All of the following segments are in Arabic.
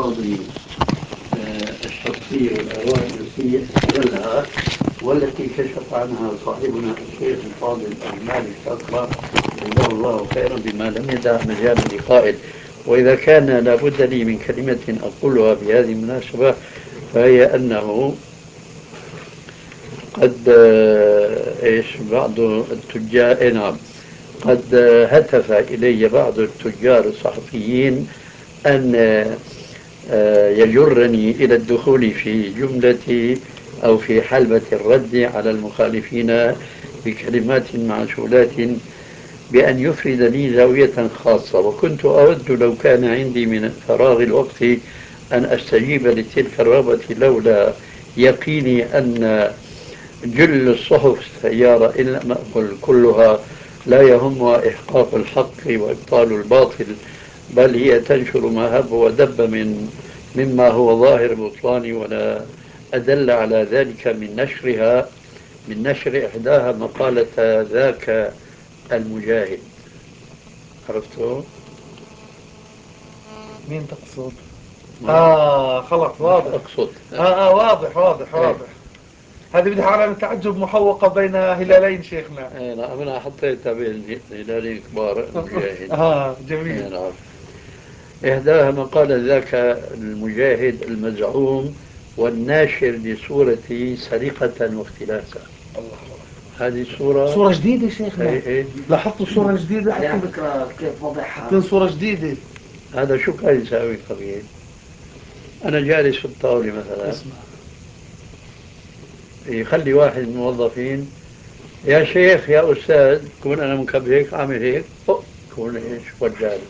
الماضي الشخصية والآراء التي استغلها والتي كشف عنها صاحبنا الشيخ الفاضل المالك شاكرا جزاه الله خيرا بما لم يدع مجالا لقائل. وإذا كان لابد لي من كلمة أقولها بهذه المناسبة فهي أنه قد ايش بعض التجار نعم قد هتف إلي بعض التجار الصحفيين أن يجرني إلى الدخول في جملة أو في حلبة الرد على المخالفين بكلمات معسولات بأن يفرد لي زاوية خاصة. وكنت أود لو كان عندي من فراغ الوقت أن أستجيب لتلك الرغبة لولا يقيني أن جل الصحف السيارة إن لم أقل كلها لا يهمها إحقاق الحق وإبطال الباطل، بل هي تنشر ما هب ودب مما هو ظاهر بطلان. ولا أدل على ذلك من نشر إحداها مقالة ذاك المجاهد. عرفته؟ مين تقصد؟ ما خلاص مش واضح. أقصد. واضح واضح إيه. واضح. هذه بدها علامة تعجب محوقة بين هلالين شيخنا. إيه نعم، أنا حطيتها بين الهلالين كبار المجاهد. جميل. إيه نعم. إحداها مقال ذاك المجاهد المزعوم والناشر لصورة سرقة واختلاسا. الله. هذه الصورة. صورة جديدة شيخنا. إيه إيه. لاحظتوا صورة جديدة؟ على فكرة كيف وضعها؟ حاطين صورة جديدة. هذا شو كان يساوي خبير؟ أنا جالس في الطاولة مثلا، اسمع. يخلي واحد من الموظفين يا شيخ يا أستاذ، كون أنا مكب هيك عامل هيك كون إيش وجاني.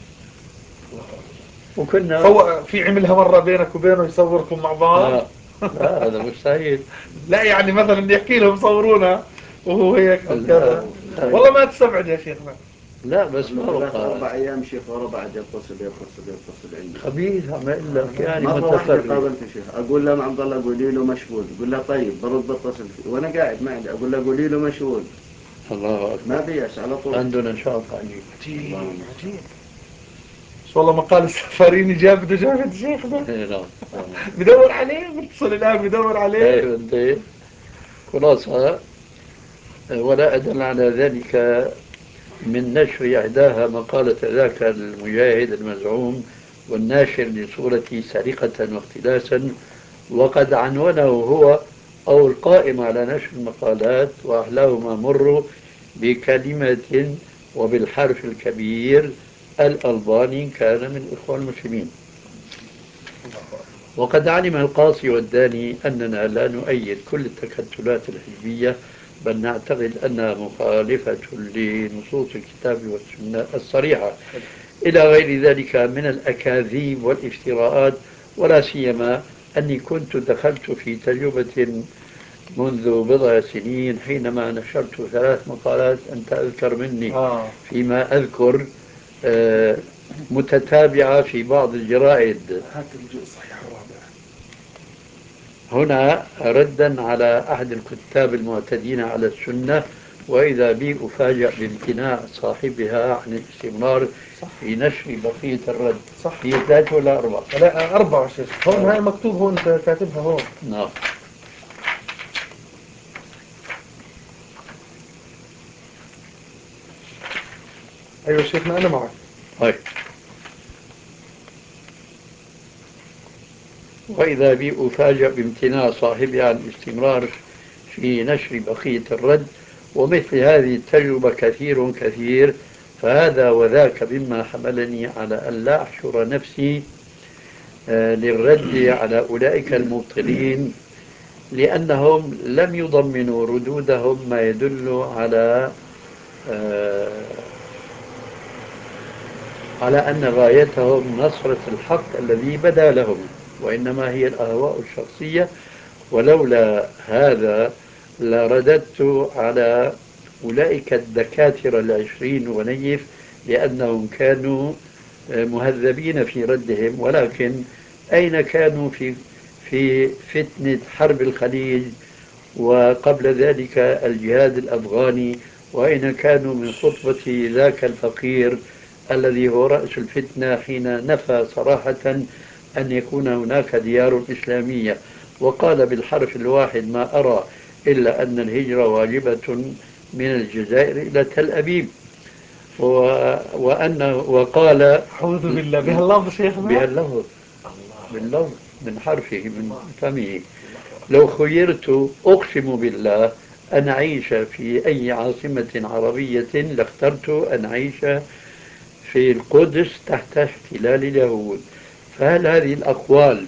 وكنا في عملها مرة بينك وبينه يصوركم مع بعض؟ لا لا هذا مستحيل. لا يعني مثلا يحكي لهم صورونا وهو هيك او لا كذا. لا والله ما تستبعد يا شيخنا. لا بس له ما ثلاث بقى أربع أيام شيخ ورا بعض يتصل عندي. خبيث عم أقول لك يعني مرة واحدة متفرج. قابلت شيخ، أقول له عبد الله قولي له مشغول، يقول له طيب برد بتصل فيه، وأنا قاعد ما عندي أقول له قولي له مشغول، الله ما أكبر. بيأس على طول. عندنا نشاط عجيب. عجيب اللهم عجيب. بس والله مقال السفاريني جابته جابت شيخنا. إيه نعم تمام. بدور عليه بتصل الان بدور عليه. شايف أنت خلاصة. ولا أدل على ذلك من نشر إحداها مقالة ذاك المجاهد المزعوم والناشر لصورة سرقة واختلاسا، وقد عنونه هو أو القائم على نشر المقالات وأحلاهما مر بكلمة وبالحرف الكبير الألباني كان من الإخوان المسلمين. وقد علم القاصي والداني أننا لا نؤيد كل التكتلات الحزبية، بل نعتقد أنها مخالفة لنصوص الكتاب والسنة الصريحة إلى غير ذلك من الأكاذيب والافتراءات. ولا سيما أني كنت دخلت في تجربة منذ بضع سنين حينما نشرت 3 مقالات أنت أذكر مني فيما أذكر آه، متتابعة في بعض الجرائد هات الجزء صحيح الرابع. هنا ردا على أحد الكتاب المعتدين على السنة، وإذا بي أفاجأ بامتناع صاحبها عن الاستمرار في نشر بقية الرد. صح. هي 3 ولا 4؟ لا 4 شيخ. هون هاي مكتوب هون انت كاتبها هون. نعم. ايوه شيخنا انا معك. طيب. وإذا بي أفاجأ بامتناع صاحبها عن الاستمرار في نشر بقية الرد، ومثل هذه التجربة كثير كثير. فهذا وذاك مما حملني على أن لا أحشر نفسي للرد على أولئك المبطلين، لأنهم لم يضمنوا ردودهم ما يدل آه، على أن غايتهم نصرة الحق الذي بدا لهم، وإنما هي الأهواء الشخصية. ولولا هذا لرددت على أولئك الدكاترة ال20 ونيف، لأنهم كانوا مهذبين في ردهم، ولكن أين كانوا في فتنة حرب الخليج وقبل ذلك الجهاد الأفغاني؟ وأين كانوا من خطبة ذاك الفقير الذي هو رأس الفتنة حين نفى صراحة أن يكون هناك ديار إسلامية، وقال بالحرف الواحد ما أرى إلا أن الهجرة واجبة من الجزائر إلى تل أبيب، وأنه وقال أعوذ بالله بهاللفظ شيخنا. بهاللفظ، باللفظ من حرفه من فمه. لو خيرت أقسم بالله أن أعيش في أي عاصمة عربية لاخترت أن أعيش في القدس تحت احتلال اليهود. فهل هذه الأقوال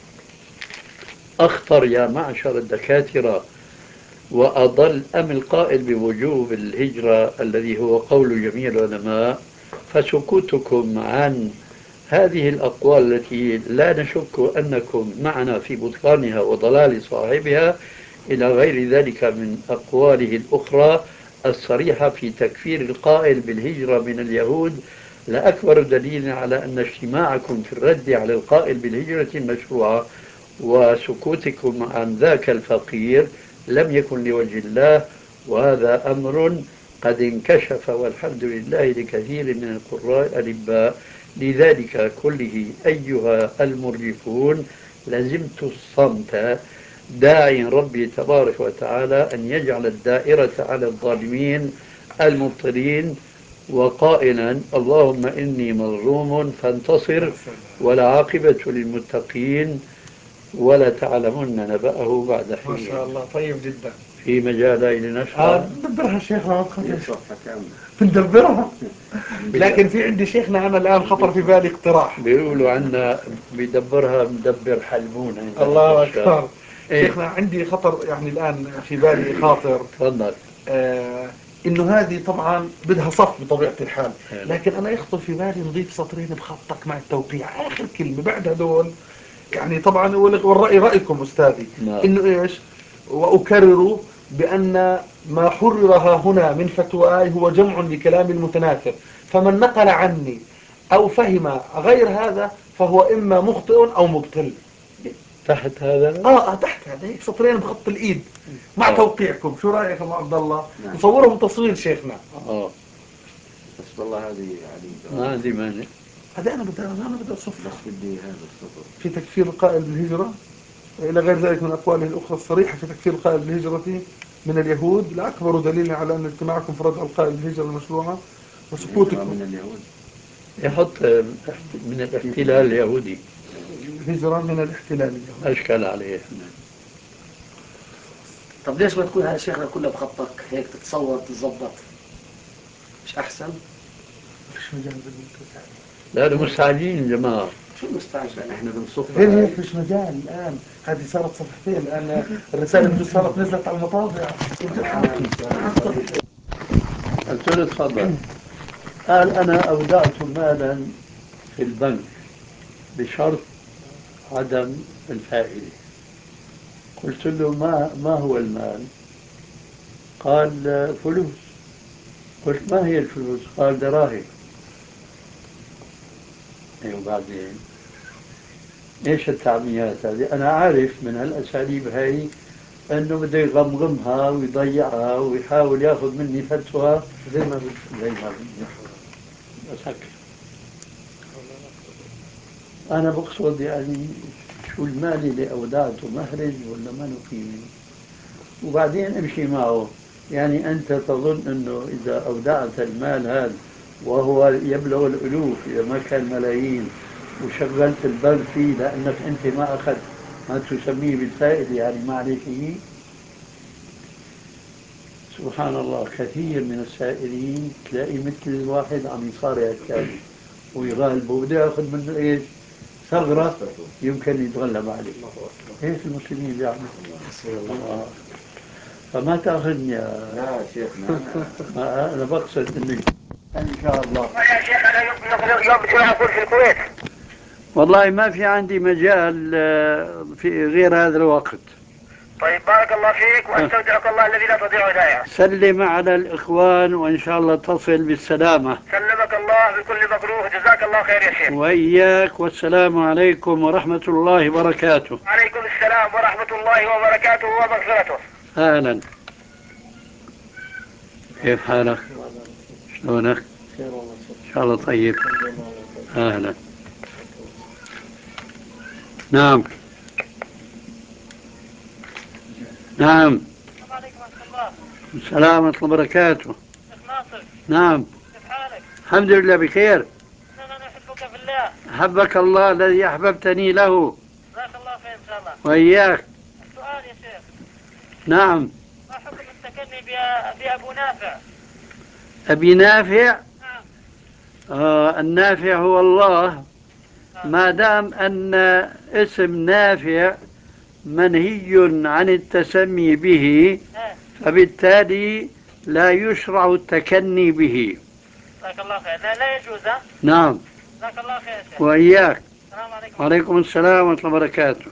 أخطر يا معشر الدكاترة وأضل أم القائل بوجوب الهجرة الذي هو قول جميع العلماء؟ فسكوتكم عن هذه الأقوال التي لا نشك أنكم معنا في بطلانها وضلال صاحبها إلى غير ذلك من أقواله الأخرى الصريحة في تكفير القائل بالهجرة من اليهود لأكبر دليل على أن اجتماعكم في الرد على القائل بالهجرة المشروعة وسكوتكم عن ذاك الفقير لم يكن لوجه الله، وهذا أمر قد انكشف والحمد لله لكثير من القراء الألباء. لذلك كله أيها المرجفون لزمت الصمت داعي ربي تبارك وتعالى أن يجعل الدائرة على الظالمين المبطلين، وقائلا اللهم إني مظلوم فانتصر والعاقبة للمتقين ولا تعلمن نبأه بعد ما حين. شاء الله طيب جدا. في مجالي لنشرة ندبرها شيخنا ما تخافش. صفحة كاملة بندبرها. لكن في عندي شيخنا أنا الآن خطر في بالي اقتراح. بيقولوا عنا بيدبرها مدبر حلمون. الله أكبر. إيه؟ شيخنا عندي خطر يعني الآن في بالي خاطر. تفضل. إنه هذه طبعا بدها صف بطبيعة الحال، إيه. لكن أنا يخطر في بالي نضيف سطرين بخطك مع التوقيع آخر كلمة بعد هدول. يعني طبعا والرأي رأيكم أستاذي. نعم. إنه إيش؟ وأكرر بأن ما حرر ها هنا من فتواي هو جمع لكلام المتناثر، فمن نقل عني أو فهم غير هذا فهو إما مخطئ أو مبطل. تحت هذا تحت هذا هيك سطرين بخط الإيد مع آه. توقيعكم. شو رأيك يا أبو عبد الله؟ نعم. نصورهم تصوير شيخنا. بس والله هذه يعني ما عندي مانع. هذا أنا بدي أصفها بس بدي هذا السطر في تكفير القائل بالهجرة إلى غير ذلك من أقواله الأخرى الصريحة في تكفير القائل بالهجرة من اليهود لأكبر دليل على أن اجتماعكم في ردع القائل بالهجرة المشروعة الهجرة وسكوتكم. من اليهود. يحط من الاحتلال اليهودي الهجرة من الاحتلال اليهودي. أشكال عليه. طب ليش ما تكون هذا شيخنا كلها بخطك هيك تتصور تتظبط مش أحسن؟ فيش مجال بالمنتزه. لا مستعجلين يا جماعة. شو مستعجل احنا بنصف غير هيك فيش مجال الآن. هذه صارت صفحتين الآن الرسالة بجوز صارت نزلت على المطابع. قلت له تفضل. قال أنا أودعت مالا في البنك بشرط عدم الفائدة. قلت له ما هو المال؟ قال فلوس. قلت ما هي الفلوس؟ قال دراهم. أيوة وبعدين ايش التعميات هذه؟ انا عارف من هالاساليب هاي انه بده يغمغمها ويضيعها ويحاول ياخذ مني فتوى زي ما بسكر. انا بقصد يعني شو المال اللي اودعته مهرج ولا ما قيمه، وبعدين امشي معه. يعني انت تظن انه اذا اودعت المال هذا وهو يبلغ الالوف اذا ما كان ملايين وشغلت البنك فيه لانك انت ما اخذت ما تسميه بالفائده يعني ما عليه شيء. سبحان الله كثير من السائلين تلاقي مثل الواحد عم يصارع الثاني ويغالبه وبده ياخذ منه ايش؟ ثغره يمكن يتغلب عليه. هيك المسلمين بيعملوا. فما تاخذني لا شيخنا انا بقصد انه ان شاء الله. يا شيخ انا يوم شو اقول في الكويت. والله ما في عندي مجال في غير هذا الوقت. طيب بارك الله فيك واستودعك الله الذي لا تضيع ودائعه. سلم على الإخوان وإن شاء الله تصل بالسلامة. سلمك الله بكل مكروه جزاك الله خير يا شيخ. وإياك والسلام عليكم ورحمة الله وبركاته. وعليكم السلام ورحمة الله وبركاته ومغفرته. أهلا. كيف حالك؟ شلونك؟ إن شاء الله طيب. أهلا. نعم. نعم. السلام عليكم ورحمة الله. السلام ورحمة الله وبركاته. شيخ ناصر، نعم. كيف حالك؟ الحمد لله بخير. أنا أحبك في الله. أحبك الله الذي أحببتني له. جزاك الله خير إن شاء الله. وإياك. السؤال يا شيخ، نعم. ما حكم التكني بأبو نافع؟ أبي نافع. نعم. النافع هو الله، نعم. ما دام أن اسم نافع منهي عن التسمي به، فبالتالي لا يشرع التكني به. جزاك الله خير. لا يجوز. ها؟ نعم. جزاك الله خير يا شيخ. وإياك. السلام عليكم. وعليكم السلام ورحمة الله وبركاته.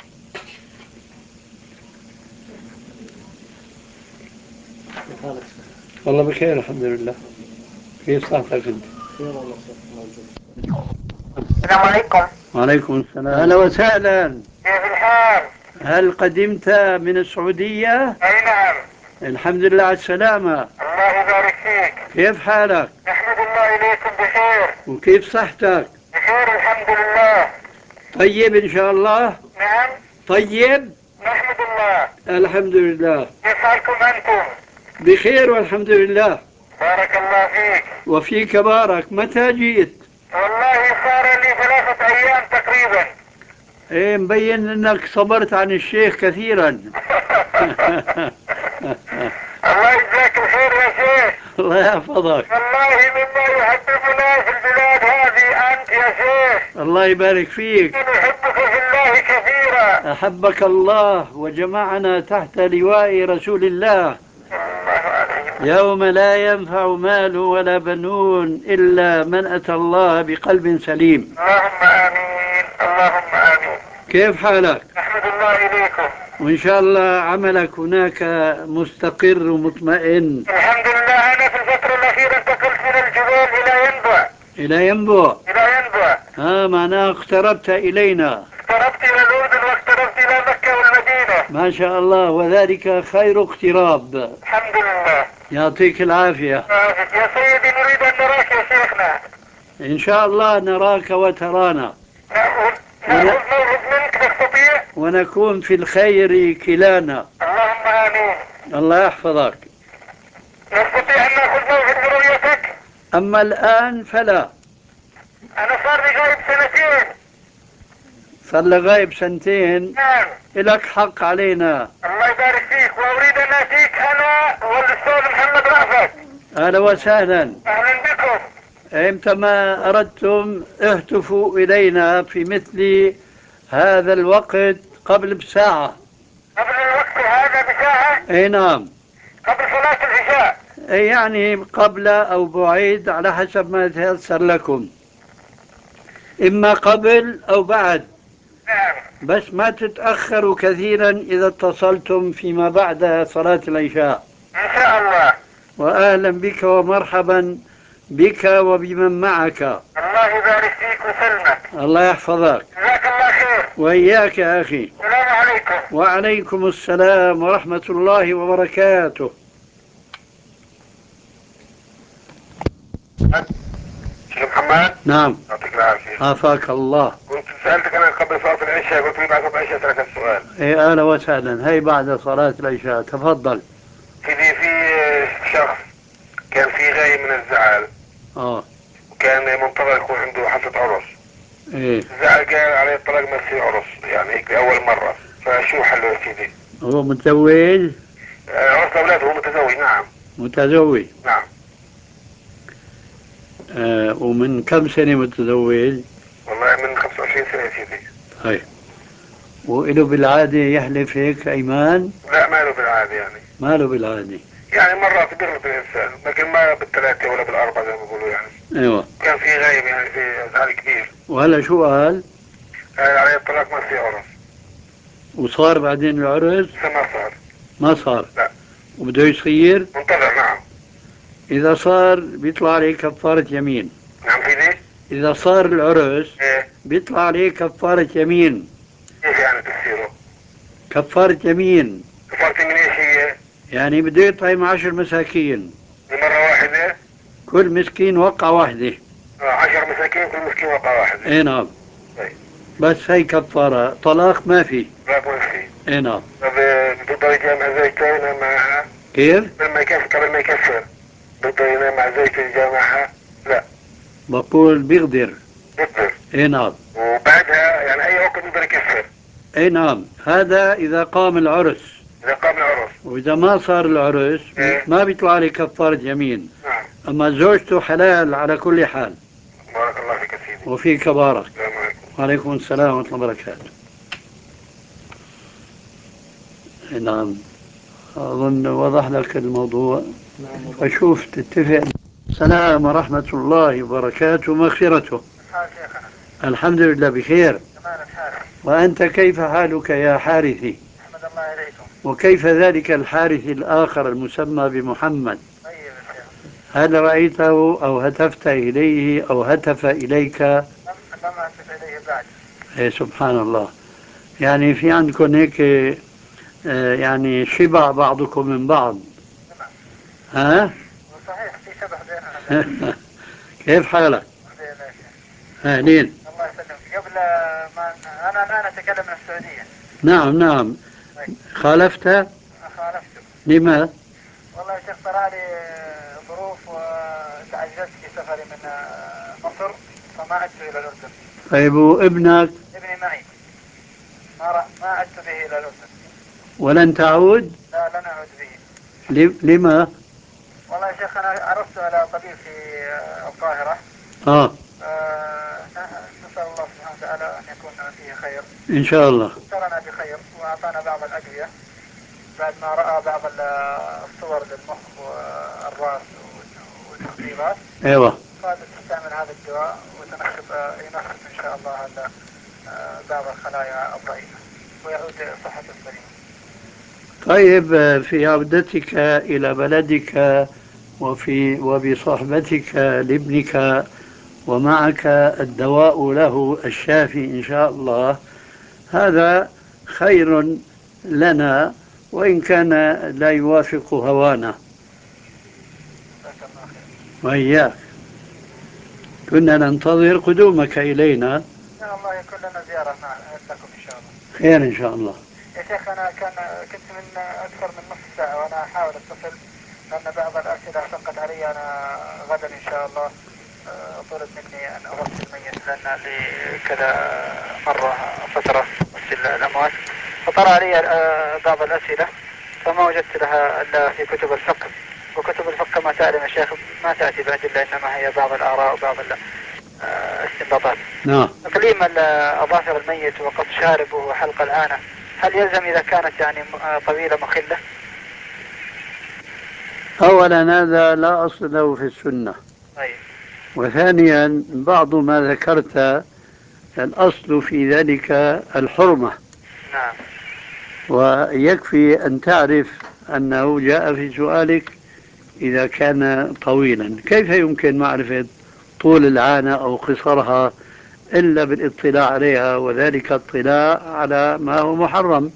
والله بخير الحمد لله. كيف صحتك أنت؟ السلام عليكم. وعليكم السلام. أهلا وسهلا. كيف الحال؟ هل قدمت من السعودية؟ أي نعم. الحمد لله على السلامة. الله يبارك فيك. كيف حالك؟ نحمد الله إليكم بخير. وكيف صحتك؟ بخير الحمد لله. طيب إن شاء الله؟ نعم. طيب؟ نحمد الله. الحمد لله. كيف حالكم أنتم؟ بخير والحمد لله. بارك الله فيك. وفيك بارك. متى جيت؟ والله صار لي 3 أيام تقريبا. ايه مبين انك صبرت عن الشيخ كثيرا. الله يجزاك الخير يا شيخ. الله يحفظك. والله مما يحببنا في البلاد هذه أنت يا شيخ. الله يبارك فيك. نحبك في الله كثيرا. أحبك الله وجمعنا تحت لواء رسول الله يوم لا ينفع مال ولا بنون إلا من أتى الله بقلب سليم. اللهم آمين. اللهم آمين. كيف حالك؟ نحمد الله إليكم. وإن شاء الله عملك هناك مستقر ومطمئن. الحمد لله. أنا في الفترة الأخيرة انتقلت من الجبال إلى ينبع. إلى ينبع. إلى ينبع. معناه اقتربت إلينا. اقتربت إلى الأردن واقتربت إلى مكة والمدينة. ما شاء الله، وذلك خير اقتراب. الحمد لله. يعطيك العافية. يا سيدي نريد أن نراك يا شيخنا. إن شاء الله نراك وترانا. نأخذ موعد منك نستطيع. ونكون في الخير كلانا. اللهم آمين. الله يحفظك. نستطيع أن نأخذ موعد برؤيتك. أما الآن فلا. أنا صار لي غايب 2 سنين. صار لك غايب 2 سنين. نعم. لك حق علينا. الله يبارك فيك. وأريد أن أتيك أنا والأستاذ محمد رأفت. أهلا وسهلا. أهلا بكم. إمتى ما أردتم اهتفوا إلينا في مثل هذا الوقت قبل بساعة. قبل الوقت هذا بساعة. أي نعم. قبل صلاة العشاء. يعني قبل أو بعيد على حسب ما يتيسر لكم، إما قبل أو بعد. نعم. بس ما تتأخروا كثيرا إذا اتصلتم فيما بعد صلاة العشاء. إن شاء الله. وأهلا بك ومرحبا بك وبمن معك. الله يبارك فيك وسلمك. الله يحفظك. جزاك الله خير. وإياك يا أخي. السلام عليكم. وعليكم السلام ورحمة الله وبركاته. شيخ محمد. نعم. يعطيك العافية. عافاك الله. كنت سألتك أنا قبل صلاة العشاء، قلت لي بعد صلاة العشاء أسألك السؤال. إيه أهلا وسهلا. هي بعد صلاة العشاء تفضل. في شخص كان في غاية من الزعل. وكان منتظر يكون عنده حفلة عرس. إيه. الزعل قال عليه الطلاق ما في عرس، يعني هيك أول مرة، فشو حله يا سيدي؟ هو متزوج؟ عرس أولاده. هو متزوج. نعم. متزوج. نعم. ومن كم سنة متزوج؟ والله من 25 سنة يا سيدي. طيب. وإله بالعادة يحلف هيك أيمان؟ لا، ما له بالعادة يعني. ما له بالعادة. يعني مرات بيغلط الإنسان، لكن ما بال3 ولا بال4 زي ما بيقولوا يعني. أيوة. كان في غايب يعني، في زعل كبير. وهلا شو قال؟ قال عليه الطلاق ما في عرس. وصار بعدين العرس؟ ما صار. ما صار؟ لا. وبده يصير؟ منتظر. نعم. إذا صار بيطلع عليه كفارة يمين. نعم سيدي. إذا صار العرس إيه؟ بيطلع عليه كفارة يمين. كيف يعني تفسيره؟ كفارة يمين. كفارة يمين ايش هي؟ يعني بده يطعم 10 مساكين. بمرة واحدة؟ كل مسكين وقعة واحدة. 10 مساكين، كل مسكين وقعة واحدة. اي نعم. طيب. بس هي كفارة، طلاق ما في. لا ما في. اي نعم. طب بده يجامع زوجته معها؟ كيف؟ قبل ما يكفر بده ينام مع زوجته يجامعها؟ لا. بقول بيقدر. بيقدر. اي نعم. وبعدها يعني اي وقت بده يكفر؟ اي نعم، هذا اذا قام العرس. اذا قام العرس. واذا ما صار العرس إيه؟ ما بيطلع لي كفارة يمين. نعم. اما زوجته حلال على كل حال. بارك الله فيك يا سيدي. وفيك بارك. السلام عليكم. وعليكم السلام ورحمة الله وبركاته. نعم، أظن وضح لك الموضوع. فشوف تتفق. السلام ورحمة الله وبركاته مغفرته. الحمد لله بخير. وأنت كيف حالك يا حارثي؟ أحمد الله إليكم. وكيف ذلك الحارث الآخر المسمى بمحمد؟ طيب يا شيخ. هل رأيته أو هتفت إليه أو هتف إليك؟ لم أهتف إليه بعد. إيه سبحان الله. يعني في عندكم هيك يعني شبع بعضكم من بعض. نعم. ها؟ صحيح في شبه بيننا. كيف حالك؟ بين يا شيخ. أهلين. الله يسلمك. قبل ما أنا الآن أتكلم من السعودية. نعم نعم. طيب. خالفت؟ خالفته. لما؟ والله يا شيخ طلع لي ظروف وتعجلت في سفري من مصر فما عدت إلى الأردن. طيب وابنك؟ ابني معي. ما عدت به إلى الأردن. ولن تعود؟ لا لن أعود به. لما؟ والله يا شيخ أنا عرفت على طبيب في القاهرة. آه. نسأل الله سبحانه وتعالى أن يكون فيه خير. إن شاء الله. بشرنا بخير وأعطانا بعض الأدوية بعد ما رأى بعض الصور للمخ والرأس والتقريبات. أيوة. قال تستعمل هذا الدواء ينشط إن شاء الله بعض الخلايا الضعيفة ويعود صحته السليمة. طيب في عودتك إلى بلدك وبصحبتك لابنك ومعك الدواء له الشافي إن شاء الله، هذا خير لنا وإن كان لا يوافق هوانا. وإياك كنا ننتظر قدومك إلينا. إن شاء الله يكون لنا زيارة لكم إن شاء الله. خير إن شاء الله. يا شيخ أنا كنت من أكثر من نصف ساعة وأنا أحاول أتصل لأن بعض الأسئلة شقت علي. أنا غدا إن شاء الله طلب مني أن أغسل الميت لأن لي كذا مرة فترة أغسل الأموات فطرأ علي بعض الأسئلة فما وجدت لها إلا في كتب الفقه، وكتب الفقه ما تعلم يا شيخ ما تأتي بأدلة إنما هي بعض الآراء وبعض الاستنباطات. نعم. تقليم أظافر الميت وقص شاربه وحلق العانة هل يلزم إذا كانت يعني طويلة مخلة؟ أولا هذا لا أصل له في السنة. طيب. وثانيا بعض ما ذكرت الأصل في ذلك الحرمة. نعم. ويكفي أن تعرف أنه جاء في سؤالك إذا كان طويلا. كيف يمكن معرفة طول العانة أو قصرها إلا بالاطلاع عليها، وذلك اطلاع على ما هو محرم.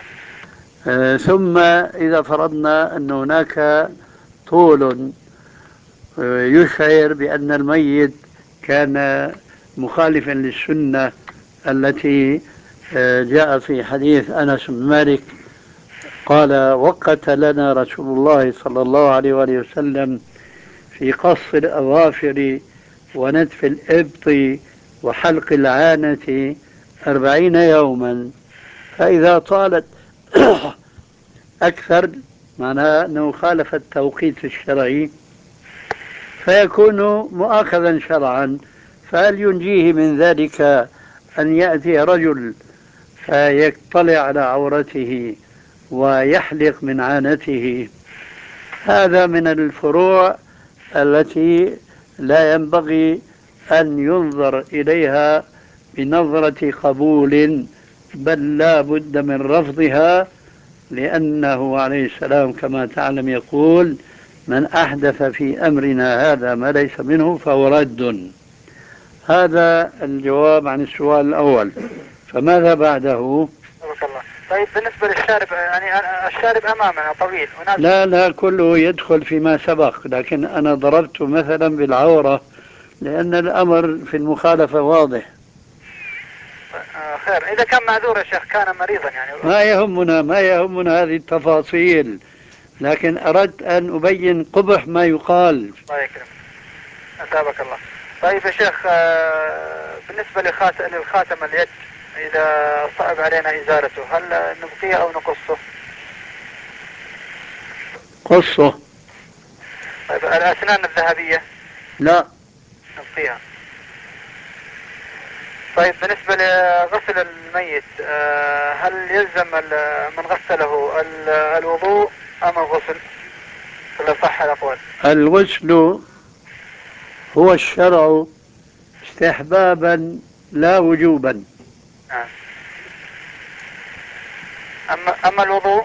ثم إذا فرضنا أن هناك طول يشعر بأن الميت كان مخالفا للسنة التي جاء في حديث أنس بن مالك قال وقت لنا رسول الله صلى الله عليه وآله وسلم في قص الأظافر ونتف الإبط وحلق العانة 40 يوما، فإذا طالت أكثر معناها أنه خالف التوقيت الشرعي فيكون مؤاخذا شرعا. فهل ينجيه من ذلك أن يأتي رجل فيطلع على عورته ويحلق من عانته؟ هذا من الفروع التي لا ينبغي أن ينظر إليها بنظرة قبول، بل لا بد من رفضها، لأنه عليه السلام كما تعلم يقول من أحدث في أمرنا هذا ما ليس منه فهو رد. هذا الجواب عن السؤال الأول. فماذا بعده؟ طيب بالنسبة للشارب يعني الشارب أمامنا طويل لا كله يدخل فيما سبق، لكن أنا ضربت مثلا بالعورة لأن الأمر في المخالفة واضح. خير. إذا كان معذور يا شيخ، كان مريضا يعني. ما يهمنا هذه التفاصيل، لكن أردت أن أبين قبح ما يقال. الله يكرمك، أثابك الله. طيب يا شيخ، بالنسبة للخاتم اليد، إذا صعب علينا إزالته، هل نبقيه أو نقصه؟ قصه. طيب الأسنان الذهبية؟ لا، نبقيها. طيب بالنسبة لغسل الميت، هل يلزم من غسله الوضوء أم الغسل؟ ولا صح الأقوال؟ الغسل هو الشرع استحبابا لا وجوبا. نعم. أما الوضوء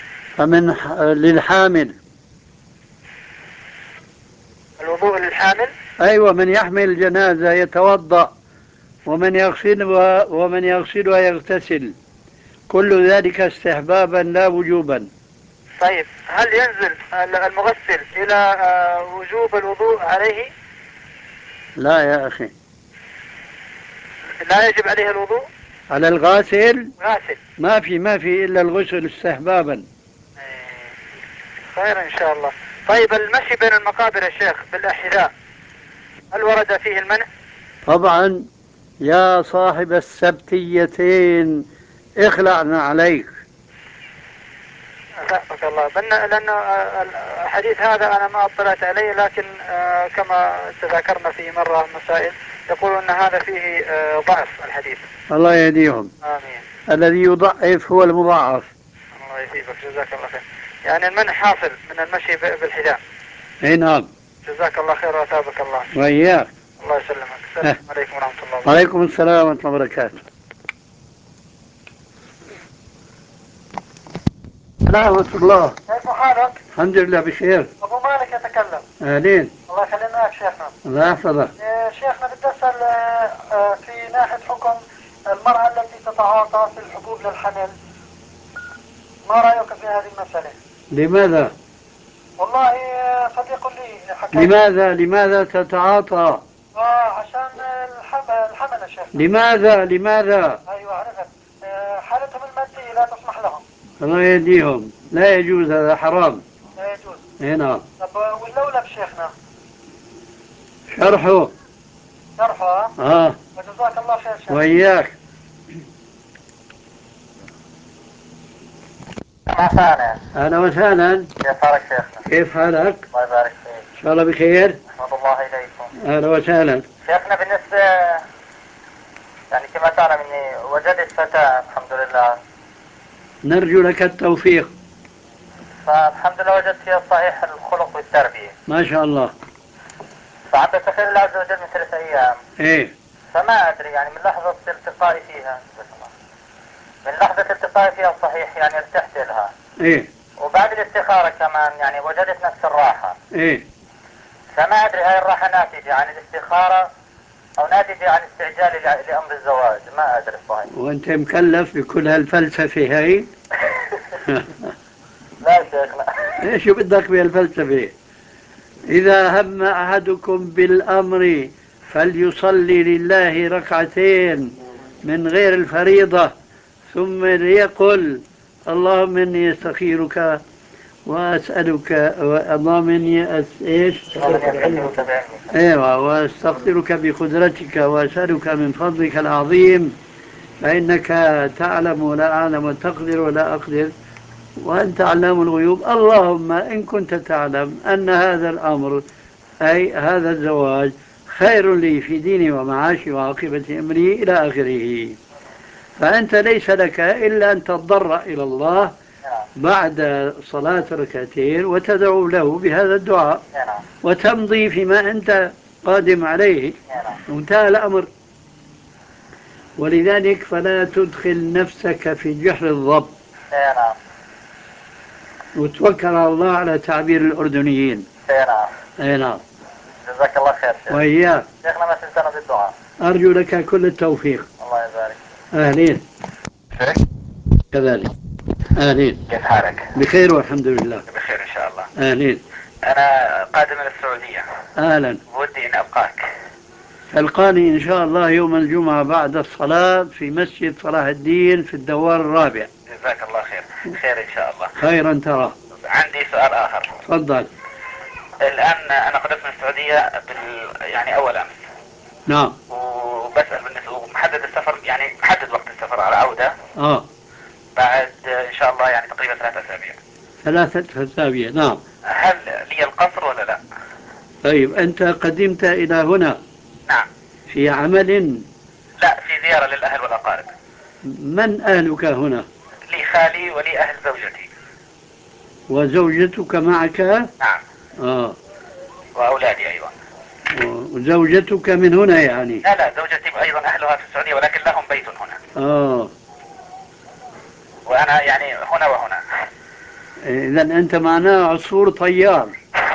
للحامل. الوضوء للحامل؟ أيوة، من يحمل الجنازة يتوضأ، ومن يغسلها يغتسل، كل ذلك استحبابا لا وجوبا. طيب هل ينزل المغسل إلى وجوب الوضوء عليه؟ لا يا أخي، لا يجب عليه الوضوء على الغاسل. غاسل. ما في إلا الغسل استحبابا. خير إن شاء الله. طيب المشي بين المقابر يا شيخ بالأحذاء، هل ورد فيه المنع؟ طبعا يا صاحب السبتيتين، اخلعنا عليك. أثابك الله. لأن الحديث هذا أنا ما اطلعت عليه، لكن كما تذكرنا في مرة مسائل يقول أن هذا فيه ضعف الحديث. الله يهديهم. آمين. الذي يضعف هو المضاعف. الله يثيبك، جزاك الله خير. يعني المنع حاصل من المشي بالحذاء. اي نعم. جزاك الله خير وأثابك الله. وإياك. الله يسلمك. السلام عليكم ورحمة الله وبركاته. وعليكم السلام ورحمة الله وبركاته. السلام ورحمة الله. كيف حالك؟ الحمد لله بخير. أبو مالك يتكلم. أهلين. الله يخلينا لك شيخنا. الله يحفظك. شيخنا بدي أسأل في ناحية حكم المرأة التي تتعاطى في الحبوب للحمل، ما رأيك في هذه المسألة؟ لماذا؟ والله صديق لي حكى. لماذا تتعاطى؟ عشان الحمل يا شيخ. لماذا؟ أيوة عرفت. حالتهم المادية لا تسمح لهم. الله يهديهم، لا يجوز، هذا حرام. لا يجوز. هنا. طب واللولب شيخنا؟ شرحه. وجزاك الله خير شيخ. وإياك. أهلا وسهلا. كيف حالك شيخنا؟ كيف حالك؟ الله يبارك فيك. إن شاء الله بخير. أحمد الله إليكم. أهلا وسهلا. شيخنا بالنسبة يعني كما تعلم إني وجدت فتاة الحمد لله. نرجو لك التوفيق. فالحمد لله وجدت فيها صحيح الخلق والتربية. ما شاء الله. فعم بتخيل الله عز وجل من 3 أيام. إيه. فما أدري يعني من لحظة التقائي فيها، من لحظة التقائي فيها صحيح يعني ارتحت لها. إيه. وبعد الاستخارة كمان يعني وجدت نفس الراحة. إيه. فما أدري هاي الراحة ناتجة عن الاستخارة أو ناتجة عن استعجالي لأمر الزواج، ما أدري صحيح. وأنت مكلف بكل هالفلسفة هاي؟ لا شيخنا. إيش بدك بهالفلسفة؟ إذا هم أحدكم بالأمر فليصلي لله ركعتين من غير الفريضة، ثم ليقل اللهم إني أستخيرك وأسألك، اللهم إني إيش؟ أيوة، وأستغفرك بقدرتك وأسألك من فضلك العظيم، فإنك تعلم ولا أعلم وتقدر ولا أقدر وأنت علام الغيوب. اللهم إن كنت تعلم أن هذا الأمر، أي هذا الزواج، خير لي في ديني ومعاشي وعاقبة أمري إلى آخره، فأنت ليس لك إلا أن تضرع إلى الله بعد صلاة ركعتين وتدعو له بهذا الدعاء وتمضي فيما أنت قادم عليه، وانتهى الأمر. ولذلك فلا تدخل نفسك في جحر الضب، وتوكل على الله على تعبير الأردنيين. أي نعم. جزاك الله خير شيخ. وإياك. شيخنا ما تنسانا بالدعاء. أرجو لك كل التوفيق. الله يبارك. أهلين. كذلك. أهلين. كيف حالك؟ بخير والحمد لله. بخير إن شاء الله. أهلين. أنا قادم من السعودية. أهلا. ودي أن أبقاك. تلقاني إن شاء الله يوم الجمعة بعد الصلاة في مسجد صلاح الدين في الدوار الرابع. جزاك الله خير. خير إن شاء الله. خيرا ترى. عندي سؤال آخر. تفضل. الآن أنا قدمت من السعودية يعني أول أمس. نعم. وبسأل بالنسبة ومحدد السفر، يعني محدد وقت السفر على عودة. بعد إن شاء الله يعني تقريبا 3 أسابيع. 3 أسابيع. نعم. هل لي القصر ولا لا؟ طيب أنت قدمت إلى هنا. نعم. في عمل؟ لا، في زيارة للأهل والأقارب. من أهلك هنا؟ لي خالي ولي أهل زوجتي. وزوجتك معك؟ نعم. وأولادي أيضا. وزوجتك من هنا يعني؟ لا، زوجتي أيضا أهلها في السعودية ولكن لهم بيت هنا. وأنا يعني هنا وهنا. إذا أنت معناه عصفور طيار.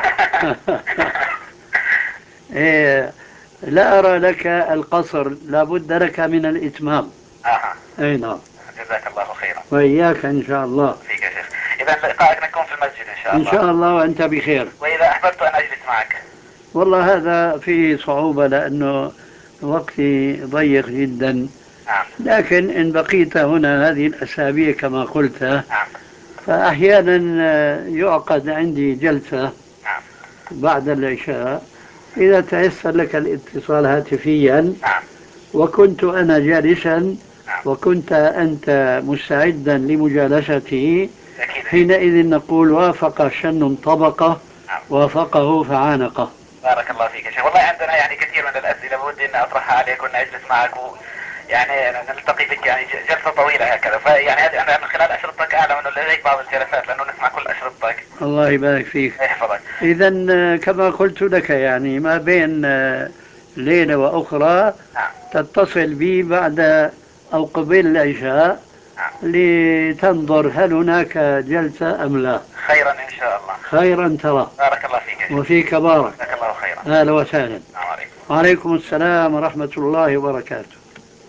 لا أرى لك القصر، لابد لك من الإتمام. أي نعم. جزاك الله خيرا. وإياك إن شاء الله. فيك يا شيخ. إذا لقائك نكون في المسجد إن شاء الله. إن شاء الله وأنت بخير. وإذا أحببت أن أجلس معك. والله هذا فيه صعوبة لأنه وقتي ضيق جدا. لكن إن بقيت هنا هذه الأسابيع كما قلت، فأحيانا يعقد عندي جلسة بعد العشاء إذا تيسر لك الاتصال هاتفيا، وكنت أنا جالسا وكنت أنت مستعدا لمجالستي، حينئذ نقول وافق شن طبقة وافقه فعانقه. بارك الله فيك يا شيخ. والله عندنا يعني كثير من الأسئلة بودي أن أطرحها عليك وأن أجلس معك يعني نلتقي بك يعني جلسة طويلة هكذا. فيعني هذه أنا من خلال أشرطتك أعلم أنه لديك بعض الجلسات لأنه نسمع كل أشرطتك. الله يبارك فيك. يحفظك. إذا كما قلت لك يعني ما بين ليلة وأخرى تتصل بي بعد أو قبل العشاء لتنظر هل هناك جلسة أم لا. خيرا إن شاء الله. خيرا ترى. بارك الله فيك. وفيك بارك. جزاك الله خيرا. أهلا وسهلا. وعليكم السلام ورحمة الله وبركاته.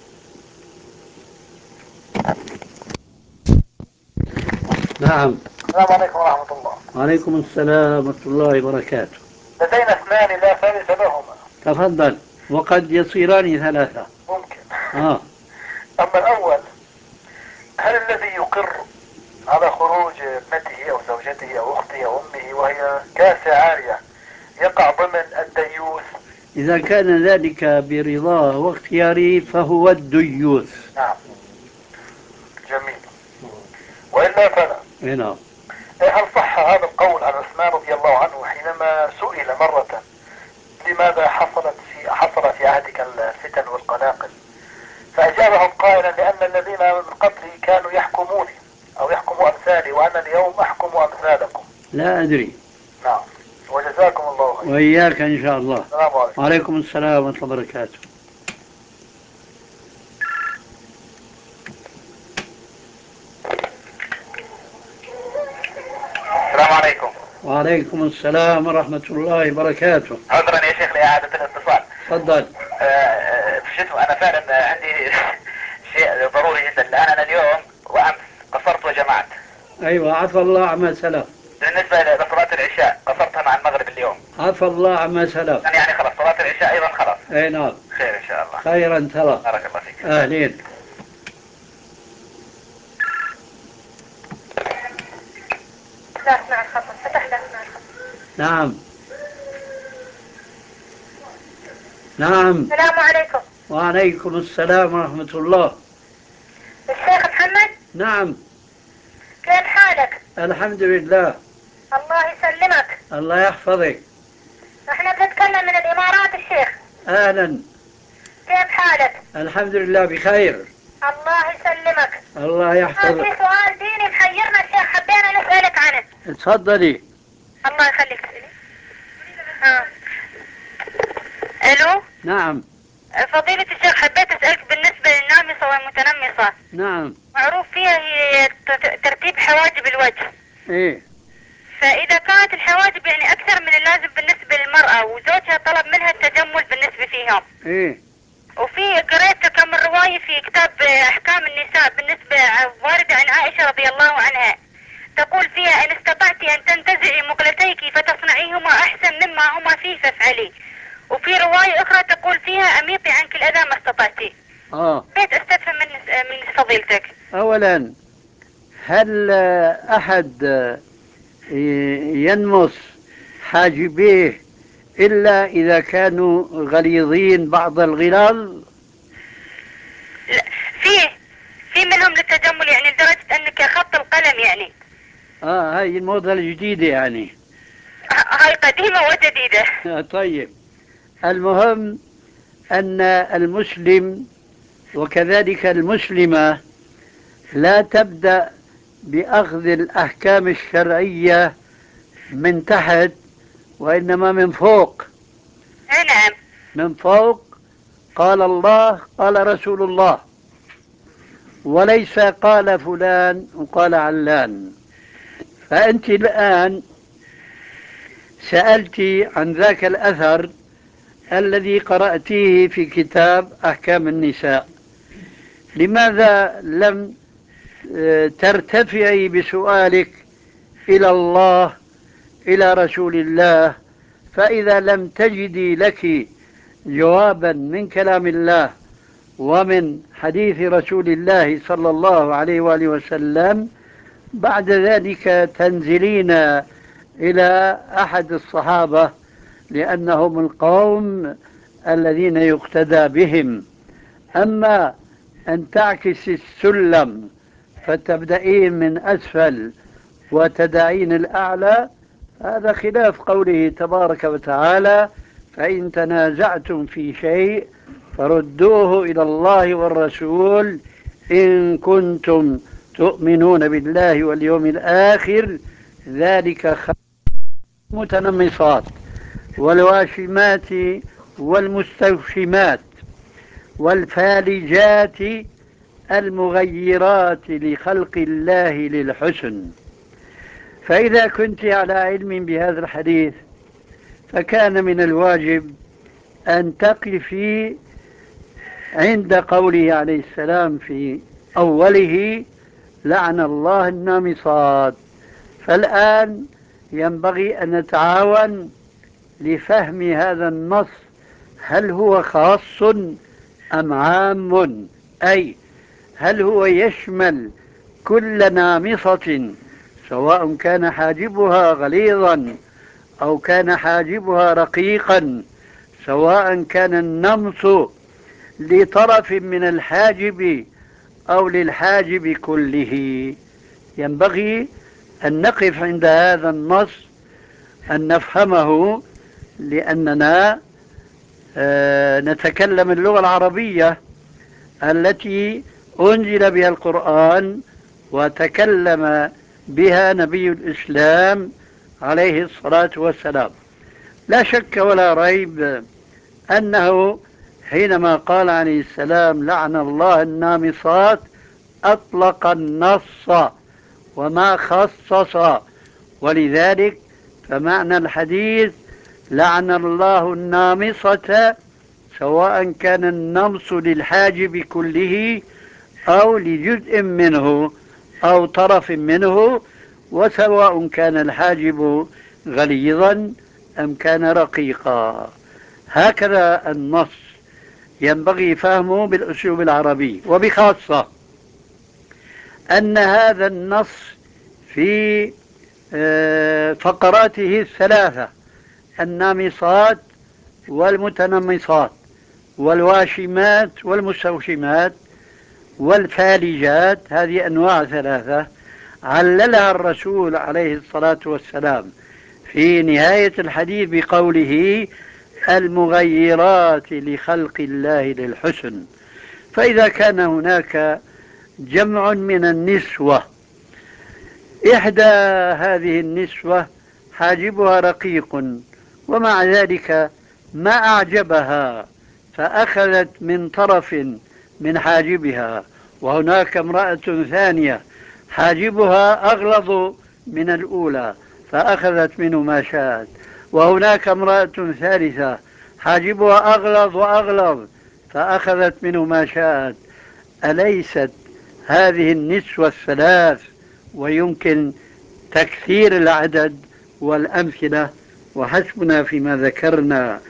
نعم. السلام عليكم ورحمة الله. وعليكم السلام ورحمة الله وبركاته. لدينا اثنان لا ثالث لهما. تفضل. وقد يصيران 3. ممكن. أما الأول، هل الذي يقر على خروج ابنته أو زوجته أو أخته أو أمه وهي كاسة عارية يقع ضمن الديوث؟ إذا كان ذلك برضاه واختياره فهو الديوث. نعم. جميل. وإلا فلا. نعم. هل صح هذا القول عن عثمان رضي الله عنه حينما سئل مرة لماذا حصل في عهدك الفتن والقلاقل، فأجابهم قائلا لأن الذين من قبلي كانوا يحكموني أو يحكموا أمثالي وأنا اليوم أحكم أمثالكم. لا أدري. نعم. وجزاكم الله خير. وإياك إن شاء الله. السلام عليكم. وعليكم السلام ورحمة الله وبركاته. السلام عليكم. وعليكم السلام ورحمة الله وبركاته. عذرا يا شيخ لإعادة الاتصال. تفضل. أنا فعلا عندي شيء ضروري جدا. الآن أنا اليوم وأمس قصرت وجمعت. أيوة، عفى الله عما سلف. بالنسبة لصلاة العشاء قصرتها مع المغرب اليوم. عفى الله عما سلف. يعني خلاص صلاة العشاء أيضا خلاص. أي نعم. خير إن شاء الله. خيرا ترى. بارك الله فيك. أهلين. لا اسمع الخط. فتح لا اسمع الخط. نعم. نعم. السلام عليكم. وعليكم السلام ورحمة الله. الشيخ محمد؟ نعم. كيف حالك؟ الحمد لله. الله يسلمك. الله يحفظك. احنا بنتكلم من الإمارات الشيخ. أهلا. كيف حالك؟ الحمد لله بخير. الله يسلمك. الله يحفظك. في سؤال ديني محيرنا الشيخ حبينا نسألك عنه. تفضلي. الله يخليك. الو. نعم. فضيلة الشيخ حبيت اسألك بالنسبة للنامصة والمتنمصة. نعم. معروف فيها هي ترتيب حواجب الوجه. ايه. فإذا كانت الحواجب يعني أكثر من اللازم بالنسبة للمرأة وزوجها طلب منها التجمل بالنسبة فيهم. ايه. وفي قريت كم رواية في كتاب أحكام النساء بالنسبة واردة عن عائشة رضي الله عنها، تقول فيها إن استطعت أن تنتزعي مقلتيك فتصنعيهما أحسن مما هما فيه فافعلي. وفي رواية أخرى تقول فيها أميطي عنك الأذى ما استطعتي. بيت أستفهم من فضيلتك. أولا، هل أحد ينمص حاجبيه إلا إذا كانوا غليظين بعض الغلاظ؟ لا، في منهم للتجمل يعني لدرجة أنك خط القلم يعني. هاي الموضة الجديدة يعني. هاي قديمة وجديدة. طيب، المهم أن المسلم وكذلك المسلمة لا تبدأ بأخذ الأحكام الشرعية من تحت، وإنما من فوق. نعم. من فوق، قال الله قال رسول الله، وليس قال فلان وقال علان. فأنت الآن سألت عن ذاك الأثر الذي قرأتيه في كتاب أحكام النساء. لماذا لم ترتفعي بسؤالك إلى الله، إلى رسول الله؟ فإذا لم تجدي لك جوابا من كلام الله ومن حديث رسول الله صلى الله عليه وآله وسلم، بعد ذلك تنزلين إلى أحد الصحابة، لأنهم القوم الذين يقتدى بهم. أما أن تعكس السلم فتبدأين من أسفل وتدعين الأعلى، هذا خلاف قوله تبارك وتعالى: فإن تنازعتم في شيء فردوه إلى الله والرسول إن كنتم تؤمنون بالله واليوم الآخر، ذلك خير. المتنمصات والواشمات والمستوشمات والفالجات المغيرات لخلق الله للحسن. فإذا كنت على علم بهذا الحديث، فكان من الواجب أن تقفي عند قوله عليه السلام في أوله: لعن الله النامصات. فالآن ينبغي أن نتعاون لفهم هذا النص، هل هو خاص أم عام؟ أي هل هو يشمل كل نامصة، سواء كان حاجبها غليظا أو كان حاجبها رقيقا، سواء كان النمص لطرف من الحاجب أو للحاجب كله. ينبغي أن نقف عند هذا النص، أن نفهمه، لأننا نتكلم اللغة العربية التي أنزل بها القرآن وتكلم بها نبي الإسلام عليه الصلاة والسلام. لا شك ولا ريب أنه حينما قال عليه السلام: لعن الله النامصات، أطلق النص وما خصص. ولذلك فمعنى الحديث: لعن الله النامصة، سواء كان النمص للحاجب كله أو لجزء منه أو طرف منه، وسواء كان الحاجب غليظا أم كان رقيقا. هكذا النص ينبغي فهمه بالأسلوب العربي، وبخاصة أن هذا النص في فقراته الثلاثة: النامصات والمتنمصات والواشمات والمستوشمات والفالجات، هذه أنواع ثلاثة عللها الرسول عليه الصلاة والسلام في نهاية الحديث بقوله: المغيرات لخلق الله للحسن. فإذا كان هناك جمع من النسوة، إحدى هذه النسوة حاجبها رقيق، ومع ذلك ما أعجبها فأخذت من طرف من حاجبها، وهناك امرأة ثانية حاجبها أغلظ من الأولى فأخذت منه ما شاءت، وهناك امرأة ثالثة حاجبها أغلظ وأغلظ فأخذت منه ما شاءت. أليست هذه النسوة الثلاث ويمكن تكثير العدد والأمثلة؟ وحسبنا فيما ذكرنا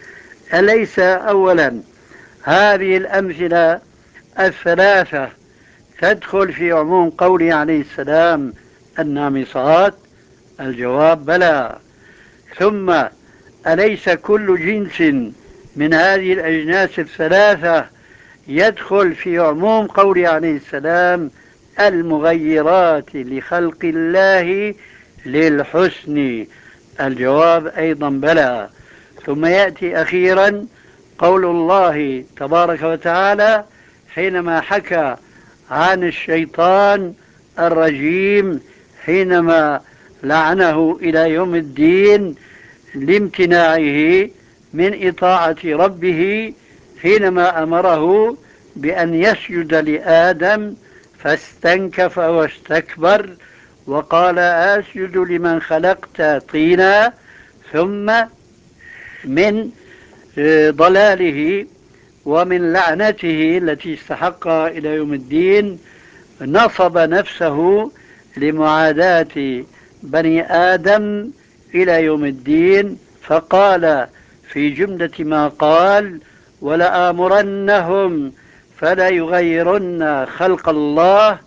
أليس أولا هذه الأمثلة الثلاثة تدخل في عموم قوله عليه السلام النامصات؟ الجواب بلى. ثم أليس كل جنس من هذه الأجناس الثلاثة يدخل في عموم قوله عليه السلام المغيرات لخلق الله للحسن؟ الجواب أيضا بلى. ثم يأتي أخيرا قول الله تبارك وتعالى حينما حكى عن الشيطان الرجيم حينما لعنه إلى يوم الدين لامتناعه من إطاعة ربه حينما أمره بأن يسجد لآدم فاستنكف واستكبر وقال أسجد لمن خلقت طينا. ثم من ضلاله ومن لعنته التي استحقها إلى يوم الدين نصب نفسه لمعاداة بني آدم إلى يوم الدين، فقال في جملة ما قال ولآمرنهم فلا يغيرن خلق الله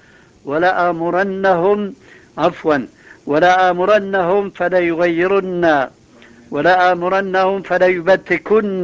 ولآمرنهم فلا يغيرن ولآمرنهم فلا يبتكن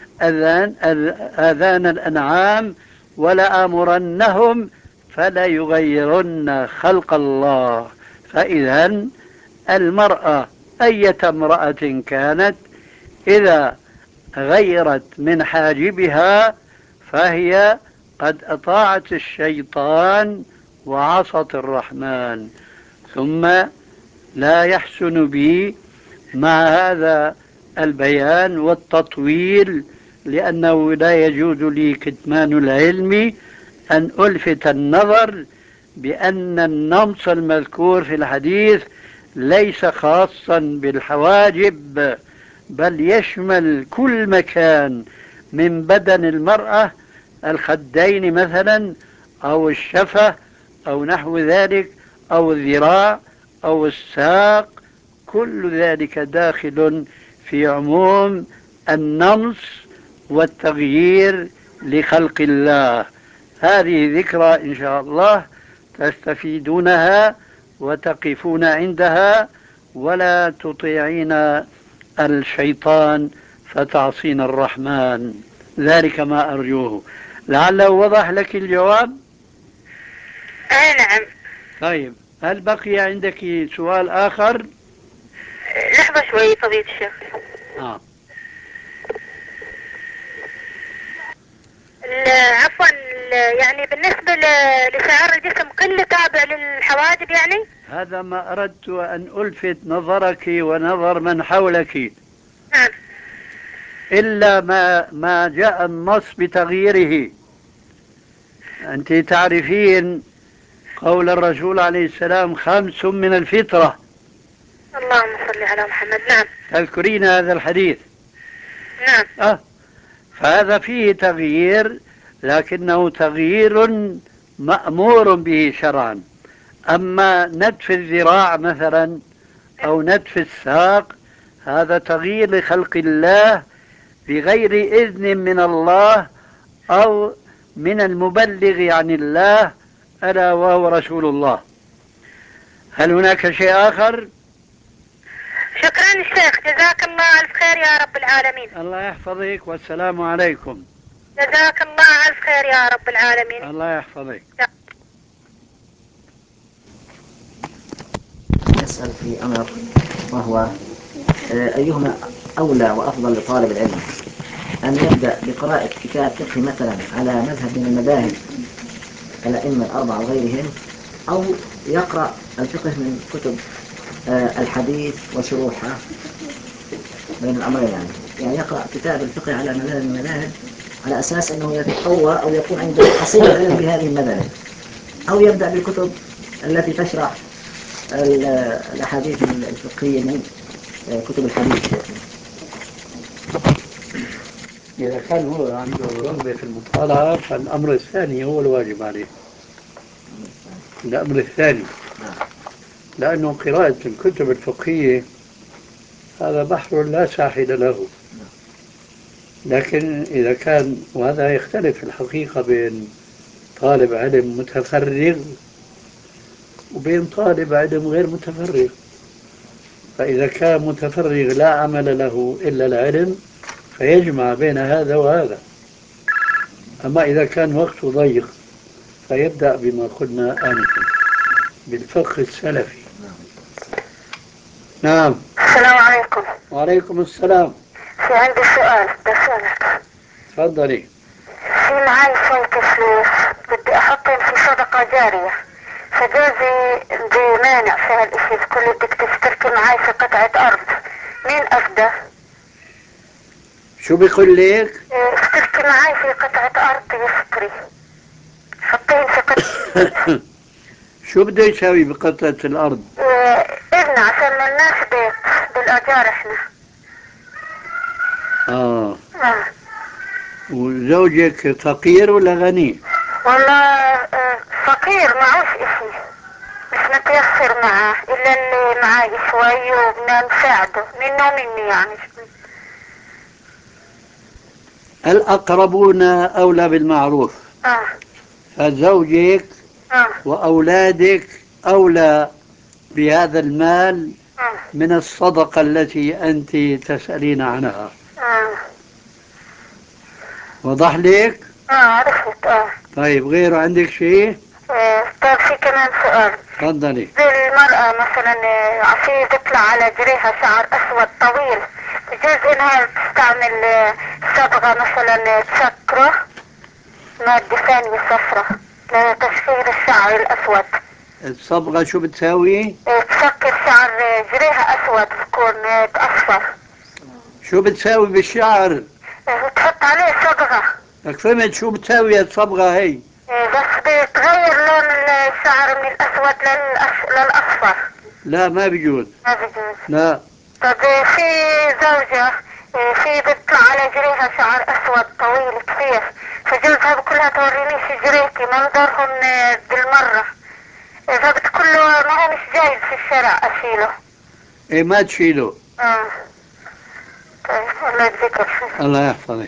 آذان الأنعام ولآمرنهم فلا يغيرن خلق الله. فإذا المرأة أية امرأة كانت إذا غيرت من حاجبها فهي قد أطاعت الشيطان وعصت الرحمن. ثم لا يحسن بي مع هذا البيان والتطويل لأنه لا يجوز لي كتمان العلم أن ألفت النظر بأن النمص المذكور في الحديث ليس خاصا بالحواجب بل يشمل كل مكان من بدن المرأة، الخدين مثلا أو الشفة أو نحو ذلك أو الذراع أو الساق، كل ذلك داخل في عموم النمص والتغيير لخلق الله. هذه ذكرى إن شاء الله تستفيدونها وتقفون عندها ولا تطيعين الشيطان فتعصين الرحمن. ذلك ما أرجوه. لعله وضح لك الجواب. نعم. طيب، هل بقي عندك سؤال آخر؟ لحظة شوي فضيلة الشيخ. عفوا، يعني بالنسبة لشعار الجسم كله تابع للحواجب يعني؟ هذا ما أردت أن ألفت نظرك ونظر من حولك. نعم. إلا ما جاء النص بتغييره. أنت تعرفين قول الرسول عليه السلام 5 من الفطرة. اللهم صل على محمد. نعم. تذكرين هذا الحديث؟ نعم. فهذا فيه تغيير لكنه تغيير مأمور به شرعا. أما نتف الذراع مثلا أو نتف الساق هذا تغيير لخلق الله بغير إذن من الله أو من المبلغ عن الله ألا وهو رسول الله. هل هناك شيء آخر؟ شكرا الشيخ، جزاك الله ألف خير يا رب العالمين. الله يحفظك والسلام عليكم. جزاك الله ألف خير يا رب العالمين. الله يحفظك. يسأل في أمر وهو أيهما أولى وأفضل لطالب العلم، أن يبدأ بقراءة كتاب فقه مثلا على مذهب من المذاهب الأئمة الأربعة وغيرهم، أو يقرأ الفقه من كتب الحديث وشروحها، بين الأمرين يعني يقرأ كتاب الفقه على مذاهب من المذاهب على أساس أنه يتقوى أو يكون عنده حصيلة علم بهذه المذاهب، أو يبدأ بالكتب التي تشرح الأحاديث الفقهية من كتب الحديث. إذا كان هو عنده رغبة في المطالعة فالأمر الثاني هو الواجب عليه. الأمر الثاني، لأنه قراءة الكتب الفقهية هذا بحر لا ساحل له، لكن إذا كان، وهذا يختلف في الحقيقة بين طالب علم متفرغ وبين طالب علم غير متفرغ. فإذا كان متفرغ لا عمل له إلا العلم فيجمع بين هذا وهذا. أما إذا كان وقته ضيق فيبدأ بما قلنا آنفا بالفقه السلفي. نعم. السلام عليكم. وعليكم السلام. في عندي سؤال بسألك. تفضلي. في معي شوية فلوس بدي أحطهم في صدقة جارية، فجوزي بمانع في هالإشي، بكل بدك تشتركي معي في قطعة أرض، مين أفضل؟ شو بيقول لك؟ اشتركي معي في قطعة أرض يسكري، حطيهم في قطعة. شو بده يساوي بقطعة الأرض؟ إبنى عشان ملناش بيت بالأجار إحنا. آه. وزوجك فقير ولا غني؟ والله فقير معوش إشي، مش متيسر معاه إلا اللي معاي شوي وبدنا نساعده منه ومني يعني. الأقربون أولى بالمعروف. فزوجك وأولادك أولى بهذا المال من الصدقة التي أنت تسألين عنها. وضح لك؟ عرفت. طيب، غيره عندك شيء؟ طيب في كمان سؤال. تفضلي. زي المرأة مثلا في بيطلع على جريها شعر أسود طويل، بجوز إنها تستعمل صبغة مثلا تسكره، مادة ثانية صفرة لتسكير الشعر الأسود. الصبغة شو بتساوي؟ تسكر شعر جريها أسود، بكون أصفر. شو بتساوي بالشعر؟ بتحط عليه صبغة. لك فهمت شو بتساوي الصبغة هي؟ بس بتغير لون الشعر من الأسود للأصفر. لا، ما بيجوز. ما بيجوز. لا. طب في زوجة في بيطلع على جريها شعر أسود طويل كثير، فجوزها بكلها تورينيش جريتي منظرهم بالمرة، فبتقول له ما هو مش جايز في الشارع أشيله. إيه، ما تشيله. طيب الله يجزيك. الله يحفظك.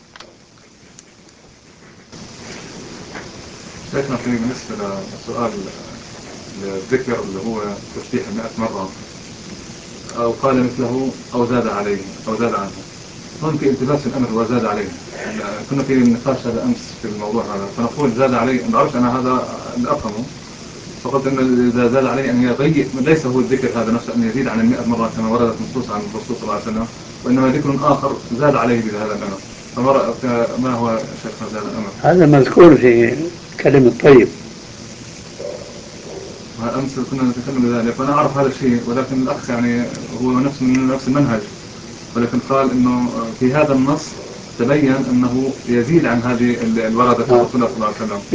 شيخنا، في بالنسبة لسؤال الذكر اللي هو تسبيح 100 مرة أو قال مثله أو زاد عليه أو زاد عنه، هون في التباس الأمر وزاد عليه. كنا في نقاش هذا أمس في الموضوع هذا، فنقول زاد عليه، ما بعرفش أنا هذا اللي أفهمه، فقلت أن إذا زاد عليه أن يغير، ليس هو الذكر هذا نفسه أن يزيد عن 100 مرة كما وردت نصوص عن الرسول صلى الله عليه وسلم، وإنما ذكر آخر زاد عليه بهذا الأمر. ما هو شيخنا هذا الأمر؟ هذا مذكور في كلمة طيب. أمس كنا نتكلم بذلك، وأنا أعرف هذا الشيء، ولكن الأخ يعني هو نفس المنهج، ولكن قال إنه في هذا النص تبين أنه يزيد عن هذه الوردة الرسول صلى الله عليه وسلم.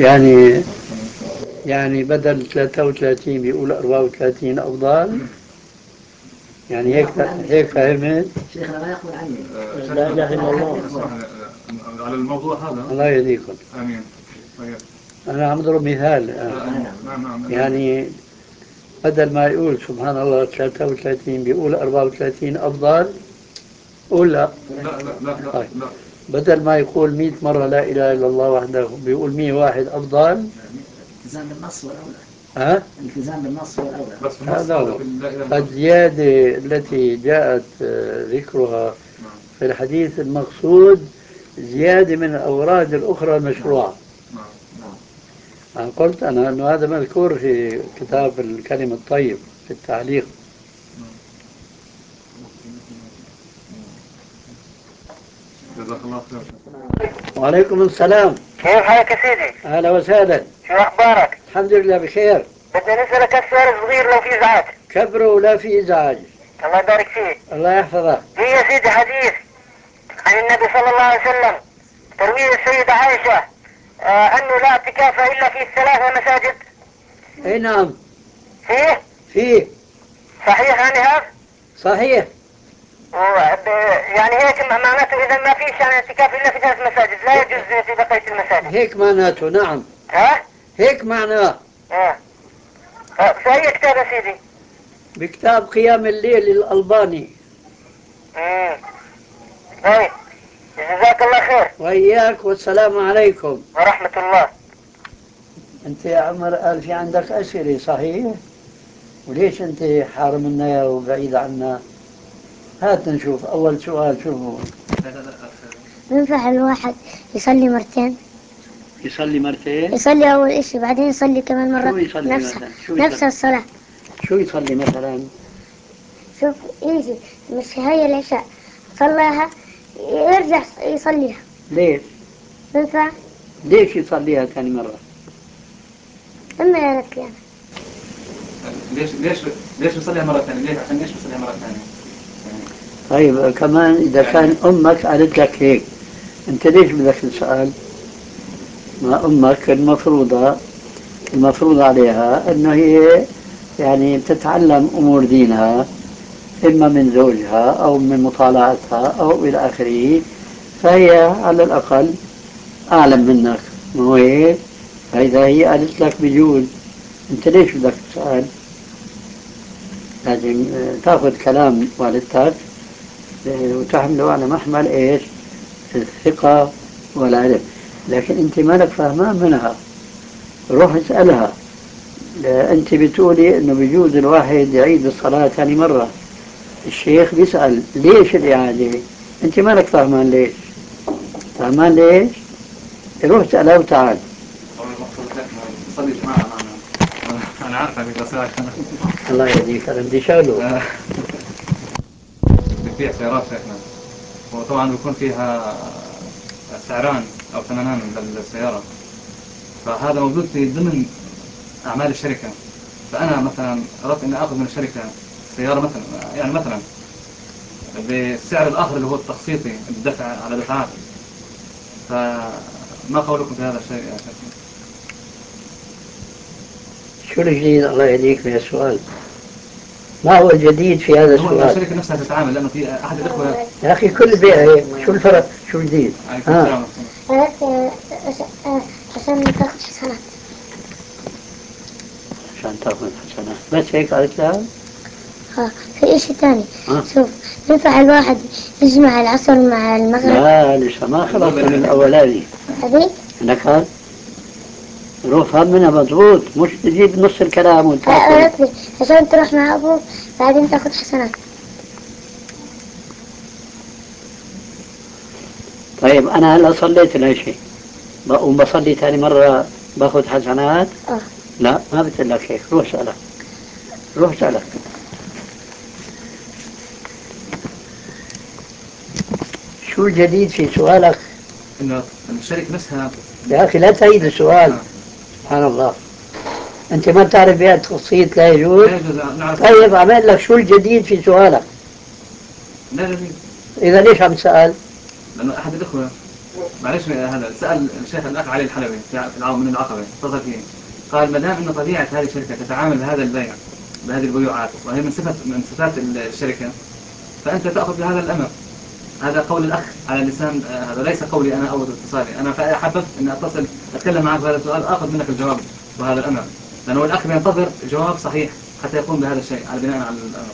يعني بدل 33 بيقول 34 أفضل. يعني هيك فهمت؟ شيخنا ما يقول عني. لا إله إلا الله. على الموضوع هذا. الله يهديكم. آمين. أنا عم أضرب مثال. يعني بدل ما يقول سبحان الله 33 بيقول 34 أفضل. قول لا. لا. بدل ما يقول 100 مرة لا إله إلا الله وحده بيقول 101 أفضل. التزام بالنص والأولى. التزام بالنص والأولى. هذا هو. فالزيادة التي جاءت ذكرها في الحديث المقصود زيادة من الأوراد الأخرى المشروعة. قلت أنا أنه هذا مذكور في كتاب الكلم الطيب في التعليق. جزاك الله خير. وعليكم السلام. كيف حالك يا سيدي؟ أهلا وسهلا. شو أخبارك؟ الحمد لله بخير. بدنا نسألك السؤال صغير لو في إزعاج. كبره ولا في إزعاج. الله يبارك فيك. الله يحفظك. في يا سيدي حديث عن النبي صلى الله عليه وسلم ترويه السيدة عائشة أنه لا اعتكاف إلا في الثلاث مساجد. اي نعم. فيه صحيح يعني هذا؟ صحيح. يعني هيك معناته إذا ما فيش يعني اعتكاف إلا في 3 مساجد لا يجوز في بقية المساجد. هيك معناته. نعم. هيك معناه. في أي كتاب يا سيدي؟ بكتاب قيام الليل الألباني. طيب جزاك الله خير. وإياك، والسلام عليكم ورحمة الله. أنت يا عمر قال في عندك أسئلة صحيح؟ وليش أنت حارمنا وبعيد عنا؟ هات نشوف أول سؤال شو هو. ينفع الواحد يصلي مرتين؟ يصلي مرتين؟ يصلي أول إشي بعدين يصلي كمان مرة. شو يصلي نفسها مثلا؟ نفس الصلاة. شو يصلي مثلا؟ شوف يجي مش هاي العشاء صلىها يرجع يصليها. ليش؟ ينفع؟ ليش يصليها ثاني مرة؟ أما قالت لي أنا. ليش يصليها مرة ثانية؟ ليش عشان ليش يصليها مرة ثانية؟ طيب كمان إذا كان أمك قالت لك هيك أنت ليش بدك تسأل؟ ما أمك المفروض عليها أنه هي يعني تتعلم أمور دينها إما من زوجها أو من مطالعتها أو إلى آخره، فهي على الأقل أعلم منك، مو هيك؟ فإذا هي قالت لك بجوز أنت ليش بدك تسأل؟ لازم تأخذ كلام والدتك وتحمله على محمل إيش؟ الثقة والعلم. لكن أنت مالك فهمان منها، روح اسألها. أنت بتقولي إنه بيجوز الواحد يعيد الصلاة ثاني مرة، الشيخ بيسأل ليش الإعادة؟ أنت مالك فهمان ليش؟ فهمان ليش؟ روح اسألها وتعال. تصلي جماعة معنا. أنا عارفة بس الله يهديك، أنا بدي شغله. بتبيع سيارات شيخنا، وطبعا بيكون فيها سعران أو ثمنان للسيارة، فهذا موجود في ضمن أعمال الشركة. فأنا مثلا أردت أن أخذ من الشركة سيارة مثلا بالسعر الآخر اللي هو التقسيطي الدفع على دفعات، فما قولكم في هذا الشيء يا شيخنا؟ شو الجديد الله يهديك في السؤال؟ ما هو الجديد في هذا السؤال؟ هو الشركة نفسها تتعامل، لأنه في أحد الإخوة. يا أخي كل بيع هيك، شو الفرق؟ شو الجديد؟ عشان تاخذ حسنات. عشان تاخذ حسنات بس هيك قالت لها؟ في إشي تاني. شوف ينفع الواحد يجمع العصر مع المغرب؟ لا لسه ما خلصنا من الأولاني. هذيك؟ لك روح فهم منها مضبوط، مش تجيب نص الكلام وتاكل. عشان تروح مع أبوك بعدين تاخذ حسنات. طيب أنا هلا صليت العشاء وبصلي ثاني مرة باخذ حسنات؟ لا ما بتقول لك هيك، روح سألك. شو الجديد في سؤالك؟ إنه الشركة نفسها. يا أخي لا تعيد السؤال. سبحان الله، أنت ما بتعرف بيع التقسيط لا يجوز؟ طيب أعمل لك شو الجديد في سؤالك؟ لا جديد. إذا ليش عم تسأل؟ لأنه أحد الإخوة معلش هذا سأل الشيخ الأخ علي الحلبي في العون من العقبة، اتصل فيه قال ما دام أن طبيعة هذه الشركة تتعامل بهذا البيع بهذه البيوعات وهي من صفات الشركة، فأنت تأخذ بهذا الأمر. هذا قول الأخ على لسان هذا ليس قولي أنا أو اتصالي أنا، فحببت أن أتصل أتكلم معك بهذا السؤال أخذ منك الجواب وهذا الأمر، لأنه الأخ ينتظر جواب صحيح حتى يقوم بهذا الشيء على بناء على الأمر.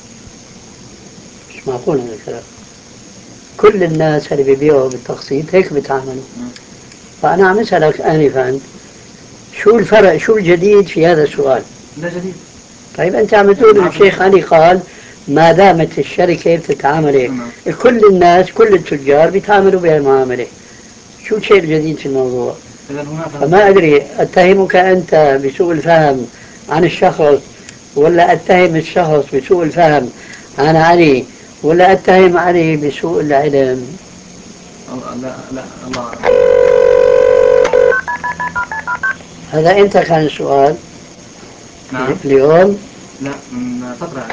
مش معقول هذا الكلام. كل الناس اللي بيبيعوا بالتقسيط هيك بيتعاملوا. فأنا عم أسألك آنفا شو الفرق، شو الجديد في هذا السؤال؟ لا جديد. طيب أنت عم تقول الشيخ علي قال ما دامت الشركة بتتعامل هيك، كل الناس كل التجار بيتعاملوا بهالمعاملة، شو الشيء الجديد في الموضوع؟ فما أدري أتهمك أنت بسوء الفهم عن الشخص، ولا أتهم الشخص بسوء الفهم عن علي، ولا أتهم علي بسوء العلم؟ لا الله. هذا إمتى كان السؤال؟ نعم. اليوم؟ لا من فترة.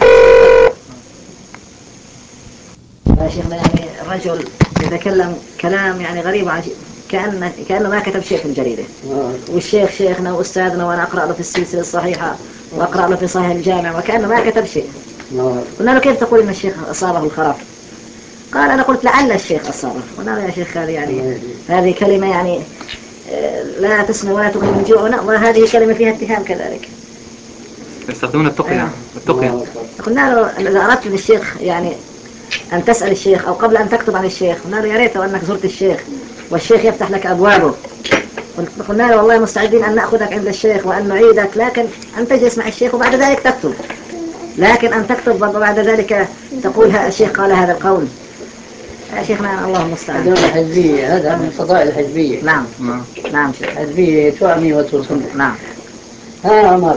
يا شيخنا يعني الرجل يتكلم كلام يعني غريب عن كأنه ما كتب شيء في الجريدة. والشيخ شيخنا وأستاذنا وأنا أقرأ له في السلسلة الصحيحة وأقرأ له في صحيح الجامع وكأنه ما كتب شيء. قلنا له كيف تقول إن الشيخ أصابه الخرف؟ قال أنا قلت لعل الشيخ أصابه. قلنا له يا شيخ هذه يعني هذه كلمة يعني لا تسمع ولا تغني من جوع، وهذه كلمة فيها اتهام كذلك. يستخدمون التقية. قلنا له إذا أردت للشيخ يعني أن تسأل الشيخ أو قبل أن تكتب عن الشيخ. قلنا له يا ريت لو أنك زرت الشيخ والشيخ يفتح لك أبوابه. قلنا له والله مستعدين أن نأخذك عند الشيخ وأن نعيدك، لكن أن تجلس مع الشيخ وبعد ذلك تكتب. لكن أن تكتب وبعد ذلك تقول الشيخ قال هذا القول، يا شيخنا الله المستعان. هذول الحزبية، هذا من فضائل الحزبية. نعم نعم شيخ. الحزبية تعمي وتصم. نعم. ها عمر.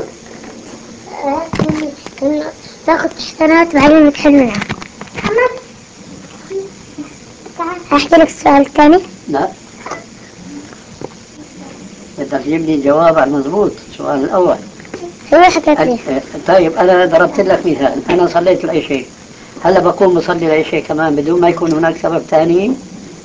تاخذ حسنات بعدين تحل منها. أحكي لك السؤال الثاني؟ لا، بدك تجيب لي جواب على المضبوط السؤال الأول. هو حكيت لي. طيب أنا ضربت لك مثال، أنا صليت العشاء، هلا بكون مصلي العشاء كمان بدون ما يكون هناك سبب ثاني؟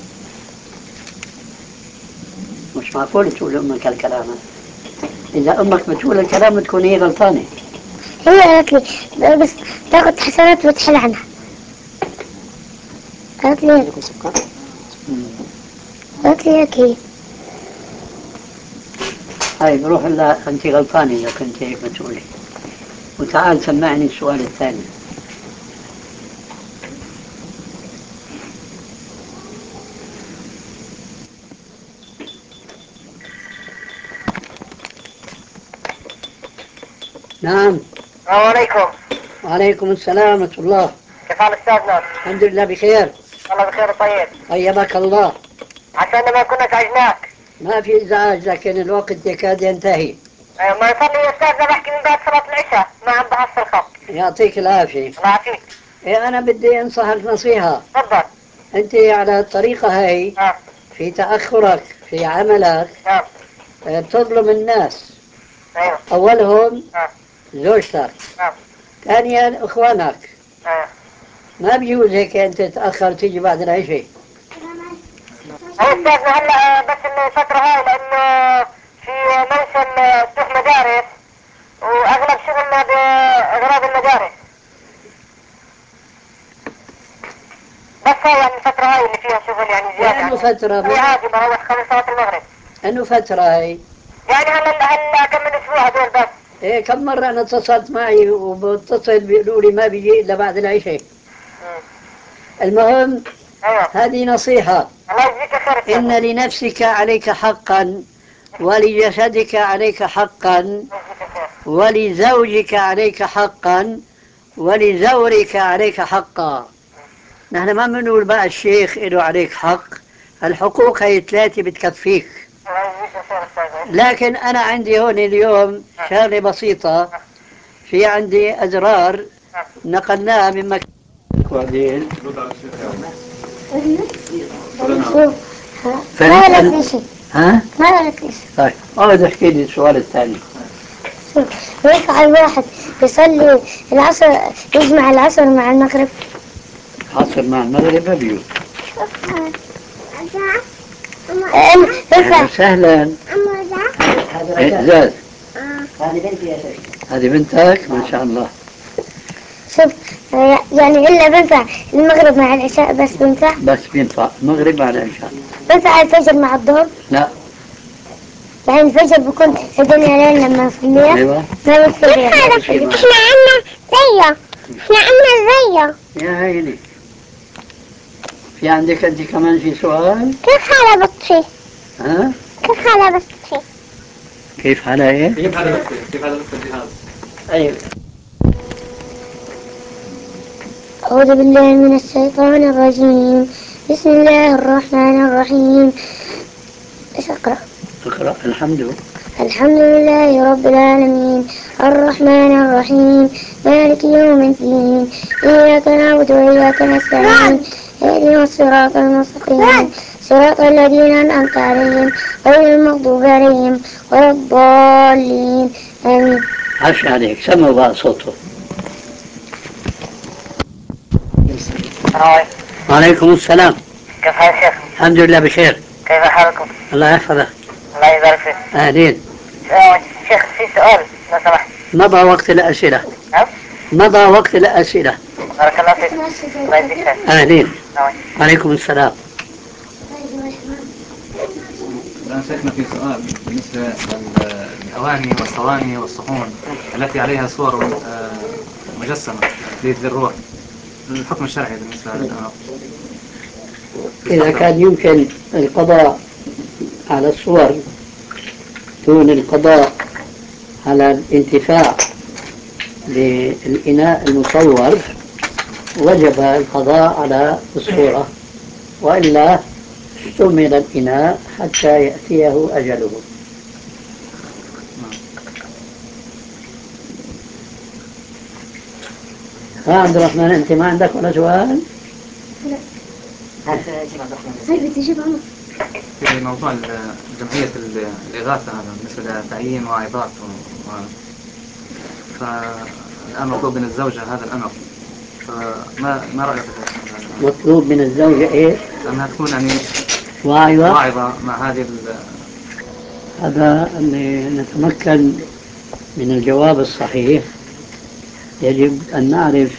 مش معقول تقول أمك الكلام. إذا أمك بتقول الكلام بتكون هي غلطانة. هي قالت لي بس تاخذ حسنات وتحل عنها. قالت لي هيك هي. طيب روح لا، أنت غلطانة إذا كنت هيك بتقولي. وتعال سمعني السؤال الثاني. نعم. السلام عليكم. وعليكم السلام ورحمة الله. كيف حال أستاذنا؟ الحمد لله بخير. والله بخير وطيب. طيبك الله. عشان ما كنا ازعجناك. ما في إزعاج، لكن الوقت يكاد ينتهي. ما يصلي يا أستاذنا بحكي من بعد صلاة العشاء، ما عم بحصل خط. يعطيك العافية. الله يعافيك. إيه أنا بدي أنصحك نصيحة. تفضل. أنت على الطريقة هاي في تأخرك في عملك بتظلم الناس. أيوه. أولهم زوجتك. نعم. ثانيا إخوانك. ما بيجوز هيك أنت تتأخر تيجي بعد العشاء. هو أستاذنا هلا بس الفترة هاي لأنه في موسم فتح مدارس وأغلب شغلنا بأغراض المدارس. بس هاي يعني الفترة هاي اللي فيها شغل يعني زيادة. إنه فترة هي عادي بروح 5 صلاة المغرب. إنه فترة هاي. يعني هلا كم من أسبوع هدول بس. إيه كم مرة أنا اتصلت معي وبتصل بيقولوا لي ما بيجي إلا بعد العشاء. المهم هذه نصيحة. إن لنفسك عليك حقا، ولجسدك عليك حقا، ولزوجك عليك حقا، ولزورك عليك حقا. نحن ما بنقول بقى الشيخ له عليك حق، الحقوق هي 3 بتكفيك. لكن أنا عندي هون اليوم شغلة بسيطة، في عندي أزرار نقلناها من مكان. وبعدين ما قالت لي شيء. ها؟ ما قالت لي شيء. طيب اقعد احكي لي السؤال الثاني. ينفع الواحد يصلي العصر يجمع العصر مع المغرب؟ عصر مع المغرب ما بيجوز. ينفع. سهلا. هذا زاد. هذه بنتي يا شيخ. هذه بنتك ما شاء الله. شوف يعني إلا بنفع المغرب مع العشاء بس بنفع؟ بس بينفع المغرب مع العشاء. بنفع الفجر مع الظهر؟ لا. يعني الفجر بكون الدنيا ليل لما نصليها؟ ايوه. ما بتصير يعني. احنا عنا زيه. احنا عنا زيه. يا عيني. في عندك انت كمان في سؤال؟ كيف حالة بطفي؟ ها؟ كيف حالة بطفي؟ كيف حالها ايه؟ كيف حالة بطفي؟ كيف حالة بطفي الجهاز؟ ايوه. أعوذ بالله من الشيطان الرجيم. بسم الله الرحمن الرحيم. ايش اقرأ؟ اقرأ. الحمد لله رب العالمين الرحمن الرحيم مالك يوم الدين إياك نعبد وإياك نستعين اهدنا الصراط المستقيم صراط الذين أنعمت عليهم غير المغضوب عليهم ولا الضالين آمين. عاش عليك. سمعوا بقى صوته. وعليكم السلام. كيف حال الشيخ؟ الحمد لله بخير. كيف حالكم؟ الله يحفظك. الله يبارك فيك. اهلين. شيخ في سؤال لو سمحت. مضى وقت الأسئلة. مضى وقت الأسئلة. بارك الله فيك. الله يجزيك خير. اهلين. وعليكم السلام. الآن شيخنا في سؤال بالنسبة للأواني والصواني والصحون التي عليها صور مجسمة للروح، الحكم الشرعي بالنسبة للأمر؟ إذا كان يمكن القضاء على الصور دون القضاء على الانتفاع بالإناء المصور وجب القضاء على الصورة، وإلا استعمل الإناء حتى يأتيه أجله. عبد الرحمن، أنت ما عندك ولا سؤال؟ لا. في موضوع جمعية الإغاثة هذا بالنسبة لتعيين واعظات فالآن مطلوب من الزوجة هذا الأمر، فما رأيك في مطلوب من الزوجة إيه؟ أنها تكون يعني واعظة مع هذه هذا اللي نتمكن من الجواب الصحيح. يجب أن نعرف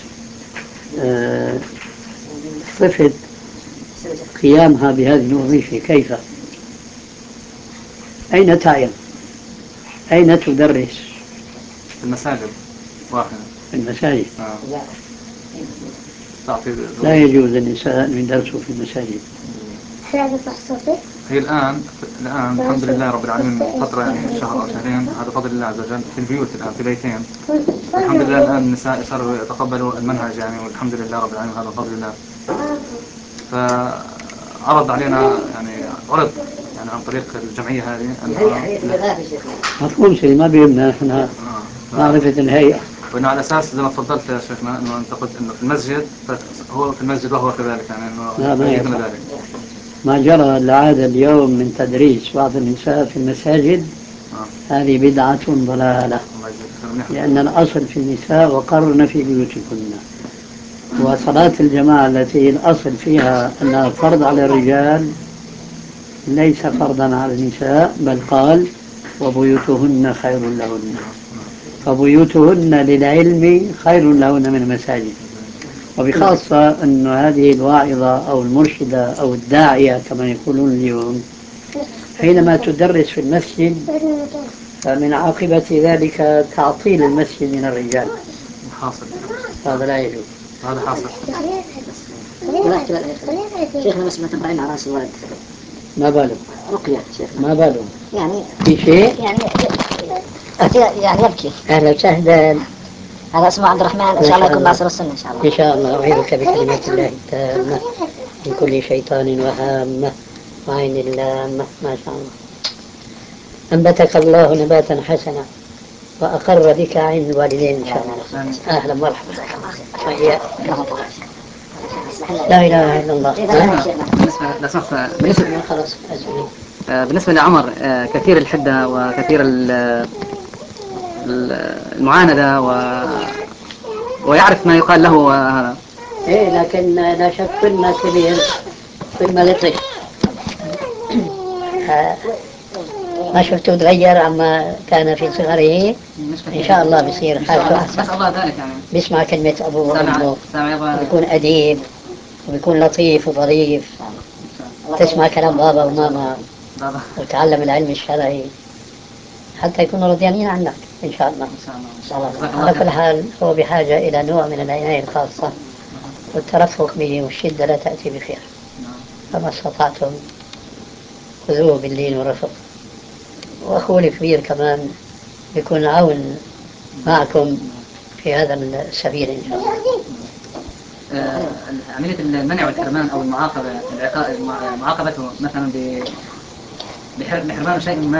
صفة قيامها بهذه الوظيفة كيف، أين تعلم، أين تدرس؟ في المساجد واحدة. في المساجد. لا يجوز للنساء أن يدرسوا في المساجد. هي الآن الحمد لله رب العالمين فترة يعني شهر أو شهرين، هذا فضل الله عز وجل، في البيوت الآن في بيتين الحمد لله. الآن النساء صاروا يتقبلوا المنهج يعني، والحمد لله رب العالمين، هذا فضل الله. فعرض علينا يعني عن طريق الجمعية هذه مفهوم شيء ما بيهمنا احنا معرفة الهيئة، وإنه على أساس زي ما تفضلت يا شيخنا إنه أنت قلت إنه في المسجد، هو في المسجد وهو كذلك يعني إنه يريدون ذلك. ما جرى العادة اليوم من تدريس بعض النساء في المساجد هذه بدعة ضلالة، لأن الأصل في النساء وقرن في بيوتكن، وصلاة الجماعة التي الأصل فيها أنها فرض على الرجال ليس فرضا على النساء، بل قال وبيوتهن خير لهن، فبيوتهن للعلم خير لهن من المساجد. وبخاصة أن هذه الواعظة أو المرشدة أو الداعية كما يقولون اليوم حينما تدرس في المسجد فمن عاقبة ذلك تعطيل المسجد من الرجال. حاصل هذا لا يجوز. هذا حاصل. شيخنا بس ما تقرأين على راس الولد. ما باله؟ رقية شيخنا. ما باله؟ يعني في شيء؟ يعني يبكي. أهلا وسهلا. هذا اسمه عبد الرحمن، إن شاء الله يكون ناصر السنة إن شاء الله. إن شاء الله. أعيذك بكلمات الله التامة من كل شيطان وهامة وعين اللامة. ما شاء الله. أنبتك الله نباتا حسنا وأقر بك عين الوالدين إن شاء الله. أهلا مرحبا. لا إله إلا الله. بالنسبة لعمر كثير الحدة وكثير المعاندة ويعرف ما يقال له هذا. إيه، لكن لا شك كل ما كبير كل ما لطف. ما شفته تغير عما كان في صغره. إن شاء الله بيصير حالته أحسن. بيسمع كلمة أبوه وأمه، بيكون أديب وبيكون لطيف وظريف. تسمع كلام بابا وماما وتعلم العلم الشرعي حتى يكونوا راضيين عنك إن شاء الله. على كل حال هو بحاجة إلى نوع من العناية الخاصة والترفق به، والشدة لا تأتي بخير. فما استطعتم خذوه باللين والرفق. وأخوه الكبير كمان يكون عون معكم في هذا السبيل إن شاء الله. عملية المنع والحرمان أو معاقبته مثلا بحرمان شيء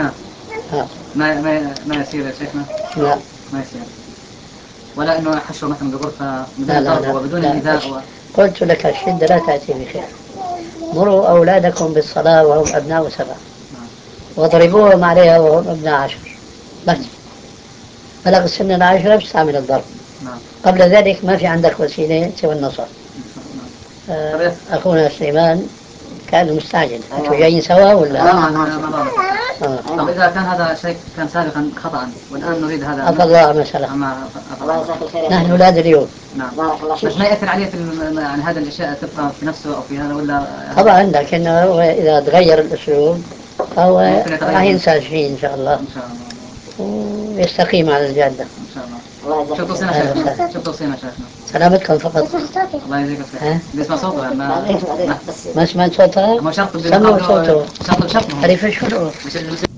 ما يصير يا شيخنا؟ لا ما يصير، ولا إنه حشره مثلا بغرفة بدون ضرب وبدون إيذاء. قلت لك الشدة لا تأتي بخير. مروا أولادكم بالصلاة وهم أبناء 7 واضربوهم عليها وهم أبناء 10 بس. بلغ سن 10 بتستعمل الضرب. قبل ذلك ما في عندك وسيلة سوى النصر. أخونا سليمان كان مستعجل. أنتوا جايين سوا ولا؟ طب إذا كان هذا شيء كان سابقا خطأ والآن نريد هذا. عفى الله مسألة. نحن أولاد اليوم. نعم. بس ما يأثر عليه في يعني هذه الأشياء تبقى في نفسه أو في هذا ولا؟ طبعا، لكنه إذا تغير الأسلوب فهو راح ينسى شيء إن شاء الله. إن شاء الله. ويستقيم على الجادة. إن شاء الله. شو توصينا شيخنا؟ شو توصينا شيخنا؟ سلامتكم فقط. الله يجزيك الخير. بيسمع صوته ما سمعت صوته؟ ما شرط سمعوا صوته. شرط بشرط عرف شو